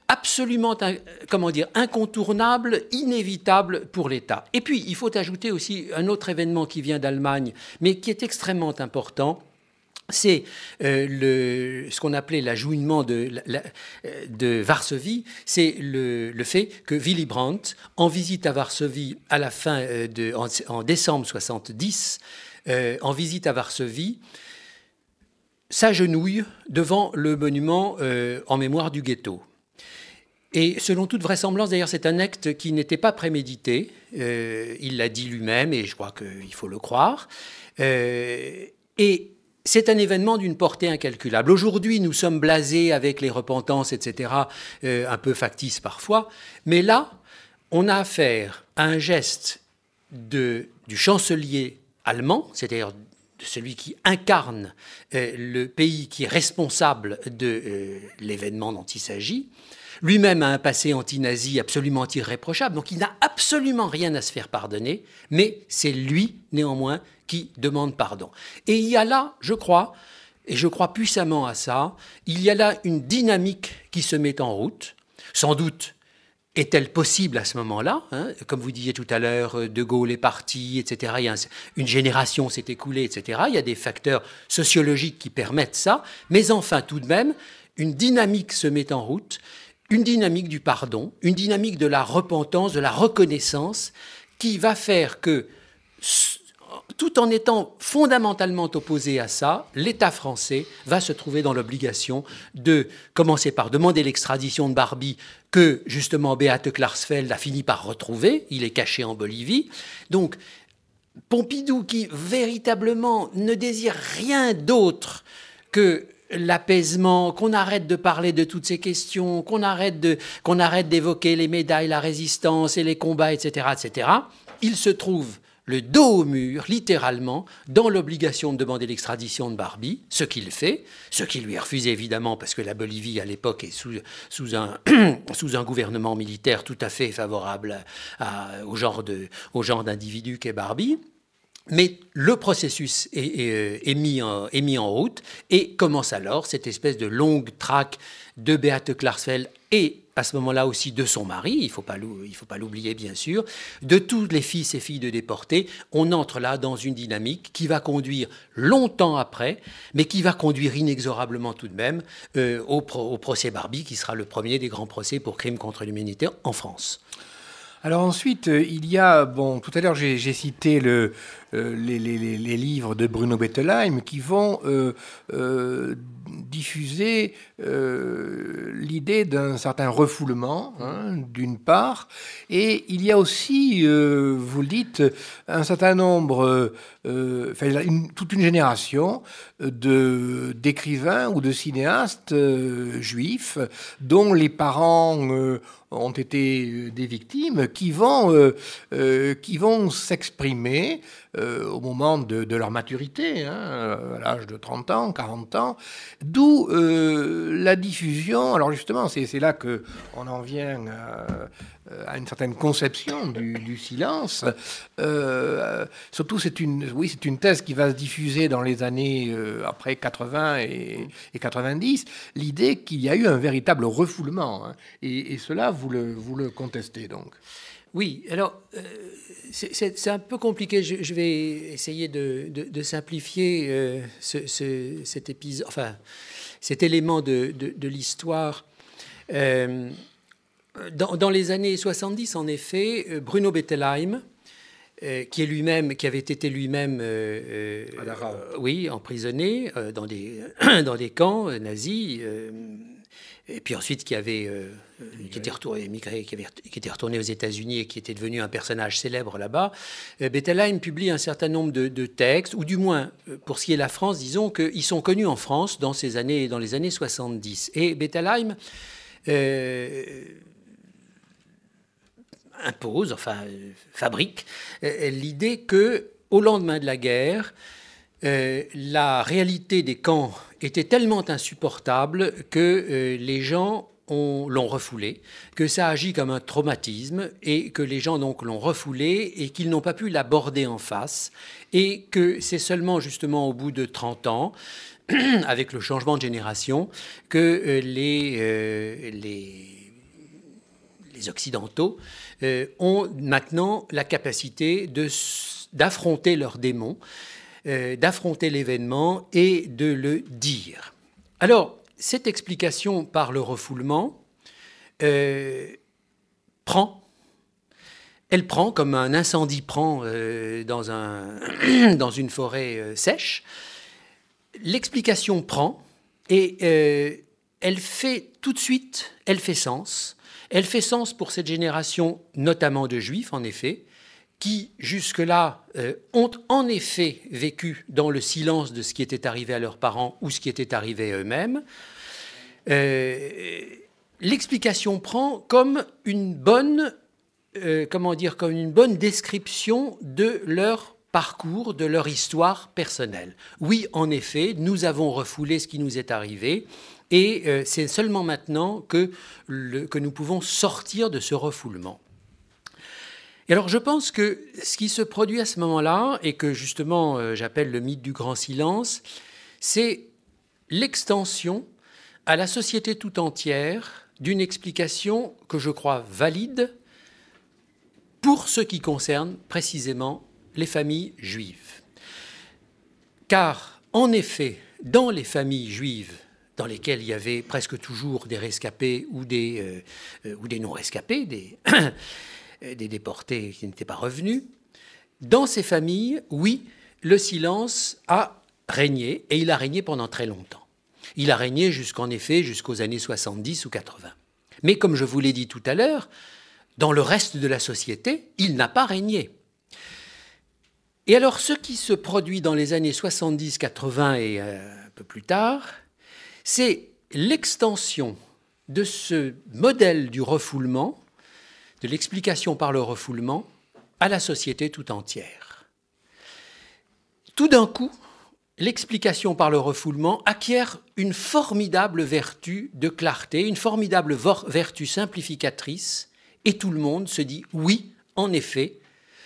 absolument, comment dire, incontournable, inévitable pour l'État. Et puis, il faut ajouter aussi un autre événement qui vient d'Allemagne, mais qui est extrêmement important. C'est euh, le, ce qu'on appelait l'ajouinement de, la, de Varsovie, c'est le, le fait que Willy Brandt, en visite à Varsovie à la fin de, en, en décembre soixante-dix, euh, en visite à Varsovie, s'agenouille devant le monument euh, en mémoire du ghetto. Et selon toute vraisemblance, d'ailleurs, c'est un acte qui n'était pas prémédité. Euh, il l'a dit lui-même, et je crois qu'il faut le croire. Euh, et c'est un événement d'une portée incalculable. Aujourd'hui, nous sommes blasés avec les repentances, et cetera, euh, un peu factices parfois. Mais là, on a affaire à un geste de, du chancelier allemand, c'est-à-dire de celui qui incarne euh, le pays qui est responsable de euh, l'événement dont il s'agit. Lui-même a un passé anti-nazi absolument irréprochable, donc il n'a absolument rien à se faire pardonner, mais c'est lui, néanmoins, qui demande pardon. Et il y a là, je crois, et je crois puissamment à ça, il y a là une dynamique qui se met en route. Sans doute est-elle possible à ce moment-là, hein, comme vous disiez tout à l'heure, De Gaulle est parti, et cetera. Il y a un, une génération s'est écoulée, et cetera. Il y a des facteurs sociologiques qui permettent ça, mais enfin, tout de même, une dynamique se met en route, une dynamique du pardon, une dynamique de la repentance, de la reconnaissance, qui va faire que, tout en étant fondamentalement opposé à ça, l'État français va se trouver dans l'obligation de commencer par demander l'extradition de Barbie, que justement Beate Klarsfeld a fini par retrouver, il est caché en Bolivie. Donc, Pompidou, qui véritablement ne désire rien d'autre que l'apaisement, qu'on arrête de parler de toutes ces questions, qu'on arrête de, qu'on arrête d'évoquer les médailles, la résistance et les combats, et cetera, et cetera. Il se trouve le dos au mur, littéralement, dans l'obligation de demander l'extradition de Barbie, ce qu'il fait, ce qui lui est refusé évidemment, parce que la Bolivie, à l'époque, est sous, sous, un, sous un gouvernement militaire tout à fait favorable à, au genre de, au genre d'individu qu'est Barbie. Mais le processus est, est, est, mis en, est mis en route et commence alors cette espèce de longue traque de Beate Klarsfeld et à ce moment-là aussi de son mari, il ne faut pas l'oublier bien sûr, de tous les fils et filles de déportés. On entre là dans une dynamique qui va conduire longtemps après, mais qui va conduire inexorablement tout de même euh, au, pro, au procès Barbie, qui sera le premier des grands procès pour crimes contre l'humanité en France. Alors ensuite, il y a, bon, tout à l'heure j'ai, j'ai cité le, euh, les, les, les livres de Bruno Bettelheim qui vont euh, euh, diffuser euh, l'idée d'un certain refoulement, hein, d'une part, et il y a aussi, euh, vous le dites, un certain nombre, euh, enfin, une, toute une génération de, d'écrivains ou de cinéastes euh, juifs dont les parents euh, ont été des victimes, qui vont, euh, euh, qui vont s'exprimer euh, au moment de, de leur maturité, hein, à l'âge de trente ans, quarante ans, d'où euh, la diffusion. Alors justement, c'est, c'est là qu'on en vient à, à une certaine conception du, du silence. Euh, surtout, c'est une, oui, c'est une thèse qui va se diffuser dans les années euh, après quatre-vingts et, et quatre-vingt-dix, l'idée qu'il y a eu un véritable refoulement, hein, et, et cela, vous le, vous le contestez donc. Oui, alors euh, c'est, c'est, c'est un peu compliqué. Je, je vais essayer de, de, de simplifier euh, ce, ce, cet épisode, enfin cet élément de, de, de l'histoire. Euh, dans, dans les années soixante-dix, en effet, Bruno Bettelheim, euh, qui est lui-même, qui avait été lui-même, euh, euh, oui, emprisonné euh, dans des dans des camps euh, nazis. Euh, Et puis ensuite, qui avait euh, qui était retourné, émigré, qui, avait, qui était retourné aux États-Unis et qui était devenu un personnage célèbre là-bas, euh, Bettelheim publie un certain nombre de, de textes, ou du moins, pour ce qui est de la France, disons qu'ils sont connus en France dans ces années, dans les années soixante-dix. Et Bettelheim euh, impose, enfin fabrique, euh, l'idée que, au lendemain de la guerre, Euh, la réalité des camps était tellement insupportable que euh, les gens ont, l'ont refoulé, que ça agit comme un traumatisme et que les gens donc l'ont refoulé et qu'ils n'ont pas pu l'aborder en face et que c'est seulement justement au bout de trente ans, avec le changement de génération, que euh, les, euh, les les Occidentaux, euh, ont maintenant la capacité de, d'affronter leurs démons, euh, d'affronter l'événement et de le dire. Alors, cette explication par le refoulement euh, prend, elle prend comme un incendie prend euh, dans, un, dans une forêt euh, sèche. L'explication prend et euh, elle fait tout de suite, elle fait sens. Elle fait sens pour cette génération, notamment de Juifs, en effet, qui, jusque-là, euh, ont en effet vécu dans le silence de ce qui était arrivé à leurs parents ou ce qui était arrivé à eux-mêmes. Euh, l'explication prend comme une bonne, euh, comment dire, comme une bonne description de leur parcours, de leur histoire personnelle. Oui, en effet, nous avons refoulé ce qui nous est arrivé, et euh, c'est seulement maintenant que, le, que nous pouvons sortir de ce refoulement. Et alors je pense que ce qui se produit à ce moment-là, et que justement euh, j'appelle le mythe du grand silence, c'est l'extension à la société tout entière d'une explication que je crois valide pour ce qui concerne précisément les familles juives. Car en effet, dans les familles juives, dans lesquelles il y avait presque toujours des rescapés ou des, euh, ou des non-rescapés, des... des déportés qui n'étaient pas revenus. Dans ces familles, oui, le silence a régné, et il a régné pendant très longtemps. Il a régné jusqu'en effet jusqu'aux années soixante-dix ou quatre-vingts. Mais comme je vous l'ai dit tout à l'heure, dans le reste de la société, il n'a pas régné. Et alors, ce qui se produit dans les années soixante-dix quatre-vingts et un peu plus tard, c'est l'extension de ce modèle du refoulement, de l'explication par le refoulement, à la société tout entière. Tout d'un coup, l'explication par le refoulement acquiert une formidable vertu de clarté, une formidable vertu simplificatrice, et tout le monde se dit, oui, en effet,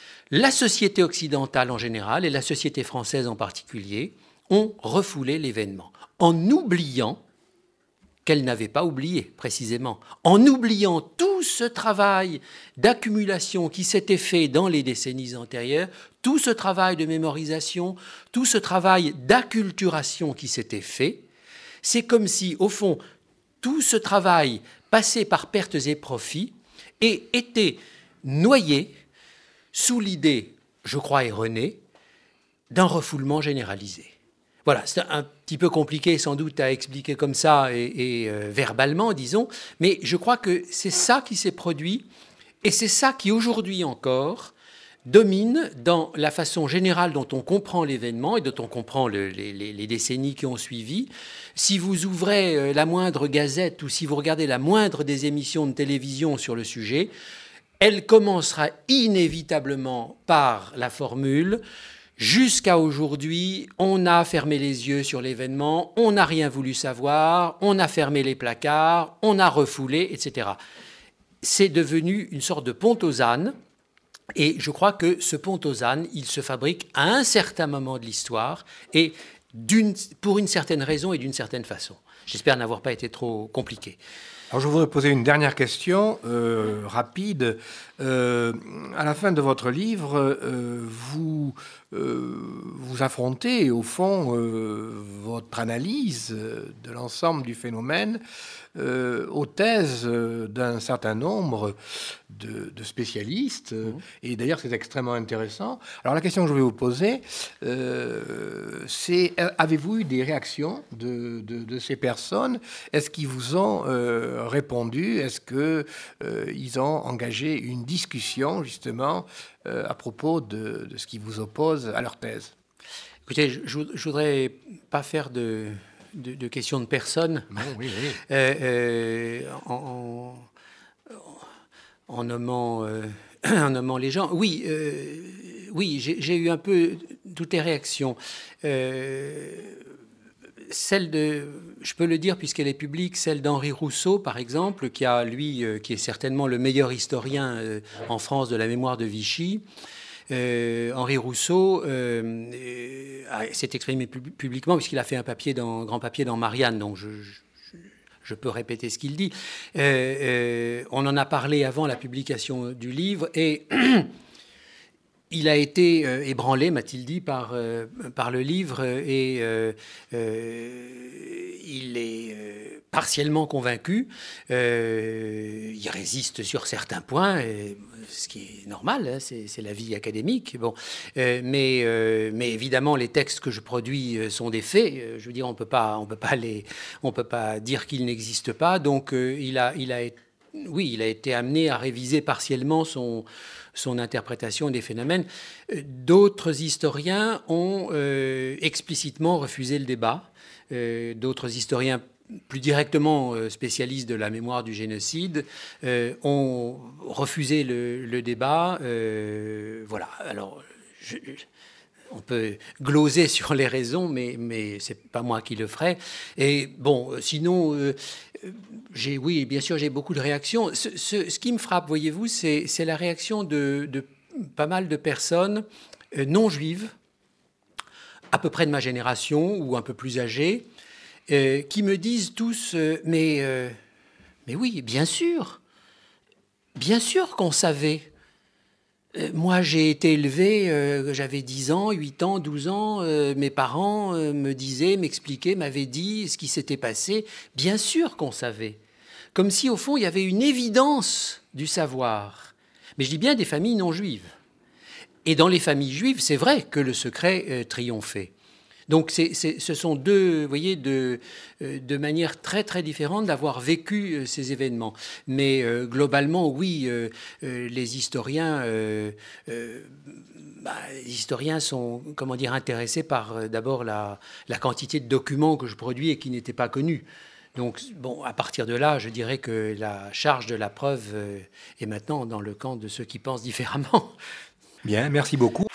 la société occidentale en général, et la société française en particulier, ont refoulé l'événement, en oubliant qu'elle n'avait pas oublié, précisément, en oubliant tout ce travail d'accumulation qui s'était fait dans les décennies antérieures, tout ce travail de mémorisation, tout ce travail d'acculturation qui s'était fait. C'est comme si, au fond, tout ce travail passé par pertes et profits ait été noyé sous l'idée, je crois erronée, d'un refoulement généralisé. Voilà, c'est un petit peu compliqué sans doute à expliquer comme ça et, et euh, verbalement, disons, mais je crois que c'est ça qui s'est produit et c'est ça qui aujourd'hui encore domine dans la façon générale dont on comprend l'événement et dont on comprend le, les, les décennies qui ont suivi. Si vous ouvrez la moindre gazette ou si vous regardez la moindre des émissions de télévision sur le sujet, elle commencera inévitablement par la formule « Jusqu'à aujourd'hui, on a fermé les yeux sur l'événement, on n'a rien voulu savoir, on a fermé les placards, on a refoulé, et cetera » C'est devenu une sorte de pont aux ânes, et je crois que ce pont aux ânes, il se fabrique à un certain moment de l'histoire, et d'une, pour une certaine raison et d'une certaine façon. J'espère n'avoir pas été trop compliqué. Alors je voudrais poser une dernière question euh, rapide. Euh, à la fin de votre livre, euh, vous, euh, vous affrontez au fond euh, votre analyse de l'ensemble du phénomène euh, aux thèses d'un certain nombre de, de spécialistes. Mmh. Et d'ailleurs, c'est extrêmement intéressant. Alors la question que je vais vous poser, euh, c'est avez-vous eu des réactions de, de, de ces personnes? Est-ce qu'ils vous ont euh, répondu? Est-ce qu'ils euh, ont engagé une discussion justement euh, à propos de, de ce qui vous oppose à leur thèse? Écoutez, je ne voudrais pas faire de, de, de questions de personnes. Non, oui, oui. Euh, euh, en, en, en, nommant, euh, en nommant les gens. Oui, euh, oui, j'ai eu un peu toutes les réactions. Euh, Celle de, je peux le dire puisqu'elle est publique, celle d'Henri Rousseau, par exemple, qui a, lui, euh, qui est certainement le meilleur historien euh, en France de la mémoire de Vichy. Euh, Henri Rousseau euh, euh, s'est exprimé pub- publiquement puisqu'il a fait un papier dans, grand papier dans Marianne, donc je, je, je peux répéter ce qu'il dit. Euh, euh, on en a parlé avant la publication du livre et il a été euh, ébranlé, m'a-t-il dit, par, euh, par le livre et euh, euh, il est euh, partiellement convaincu. Euh, il résiste sur certains points, et, ce qui est normal, hein, c'est, c'est la vie académique. Bon, euh, mais, euh, mais évidemment, les textes que je produis sont des faits. Je veux dire, on peut pas, on peut pas les, on peut pas dire qu'ils n'existent pas. Donc, euh, il a, il a, oui, il a été amené à réviser partiellement son son interprétation des phénomènes. D'autres historiens ont euh, explicitement refusé le débat. Euh, d'autres historiens plus directement euh, spécialistes de la mémoire du génocide euh, ont refusé le, le débat. Euh, voilà. Alors, je, on peut gloser sur les raisons, mais, mais ce n'est pas moi qui le ferai. Et bon, sinon, euh, j'ai, oui, bien sûr, j'ai beaucoup de réactions. Ce, ce, ce qui me frappe, voyez-vous, c'est, c'est la réaction de, de pas mal de personnes euh, non juives, à peu près de ma génération ou un peu plus âgées, euh, qui me disent tous, euh, mais, euh, mais oui, bien sûr, bien sûr qu'on savait. Moi, j'ai été élevé, euh, j'avais dix ans, huit ans, douze ans. Euh, mes parents euh, me disaient, m'expliquaient, m'avaient dit ce qui s'était passé. Bien sûr qu'on savait. Comme si, au fond, il y avait une évidence du savoir. Mais je dis bien des familles non juives. Et dans les familles juives, c'est vrai que le secret euh, triomphait. Donc, c'est, c'est, ce sont deux, vous voyez, de, de manières très, très différentes d'avoir vécu euh, ces événements. Mais euh, globalement, oui, euh, euh, les historiens, euh, euh, bah, les historiens sont, comment dire, intéressés par euh, d'abord la, la quantité de documents que je produis et qui n'étaient pas connus. Donc, bon, à partir de là, je dirais que la charge de la preuve euh, est maintenant dans le camp de ceux qui pensent différemment. Bien, merci beaucoup.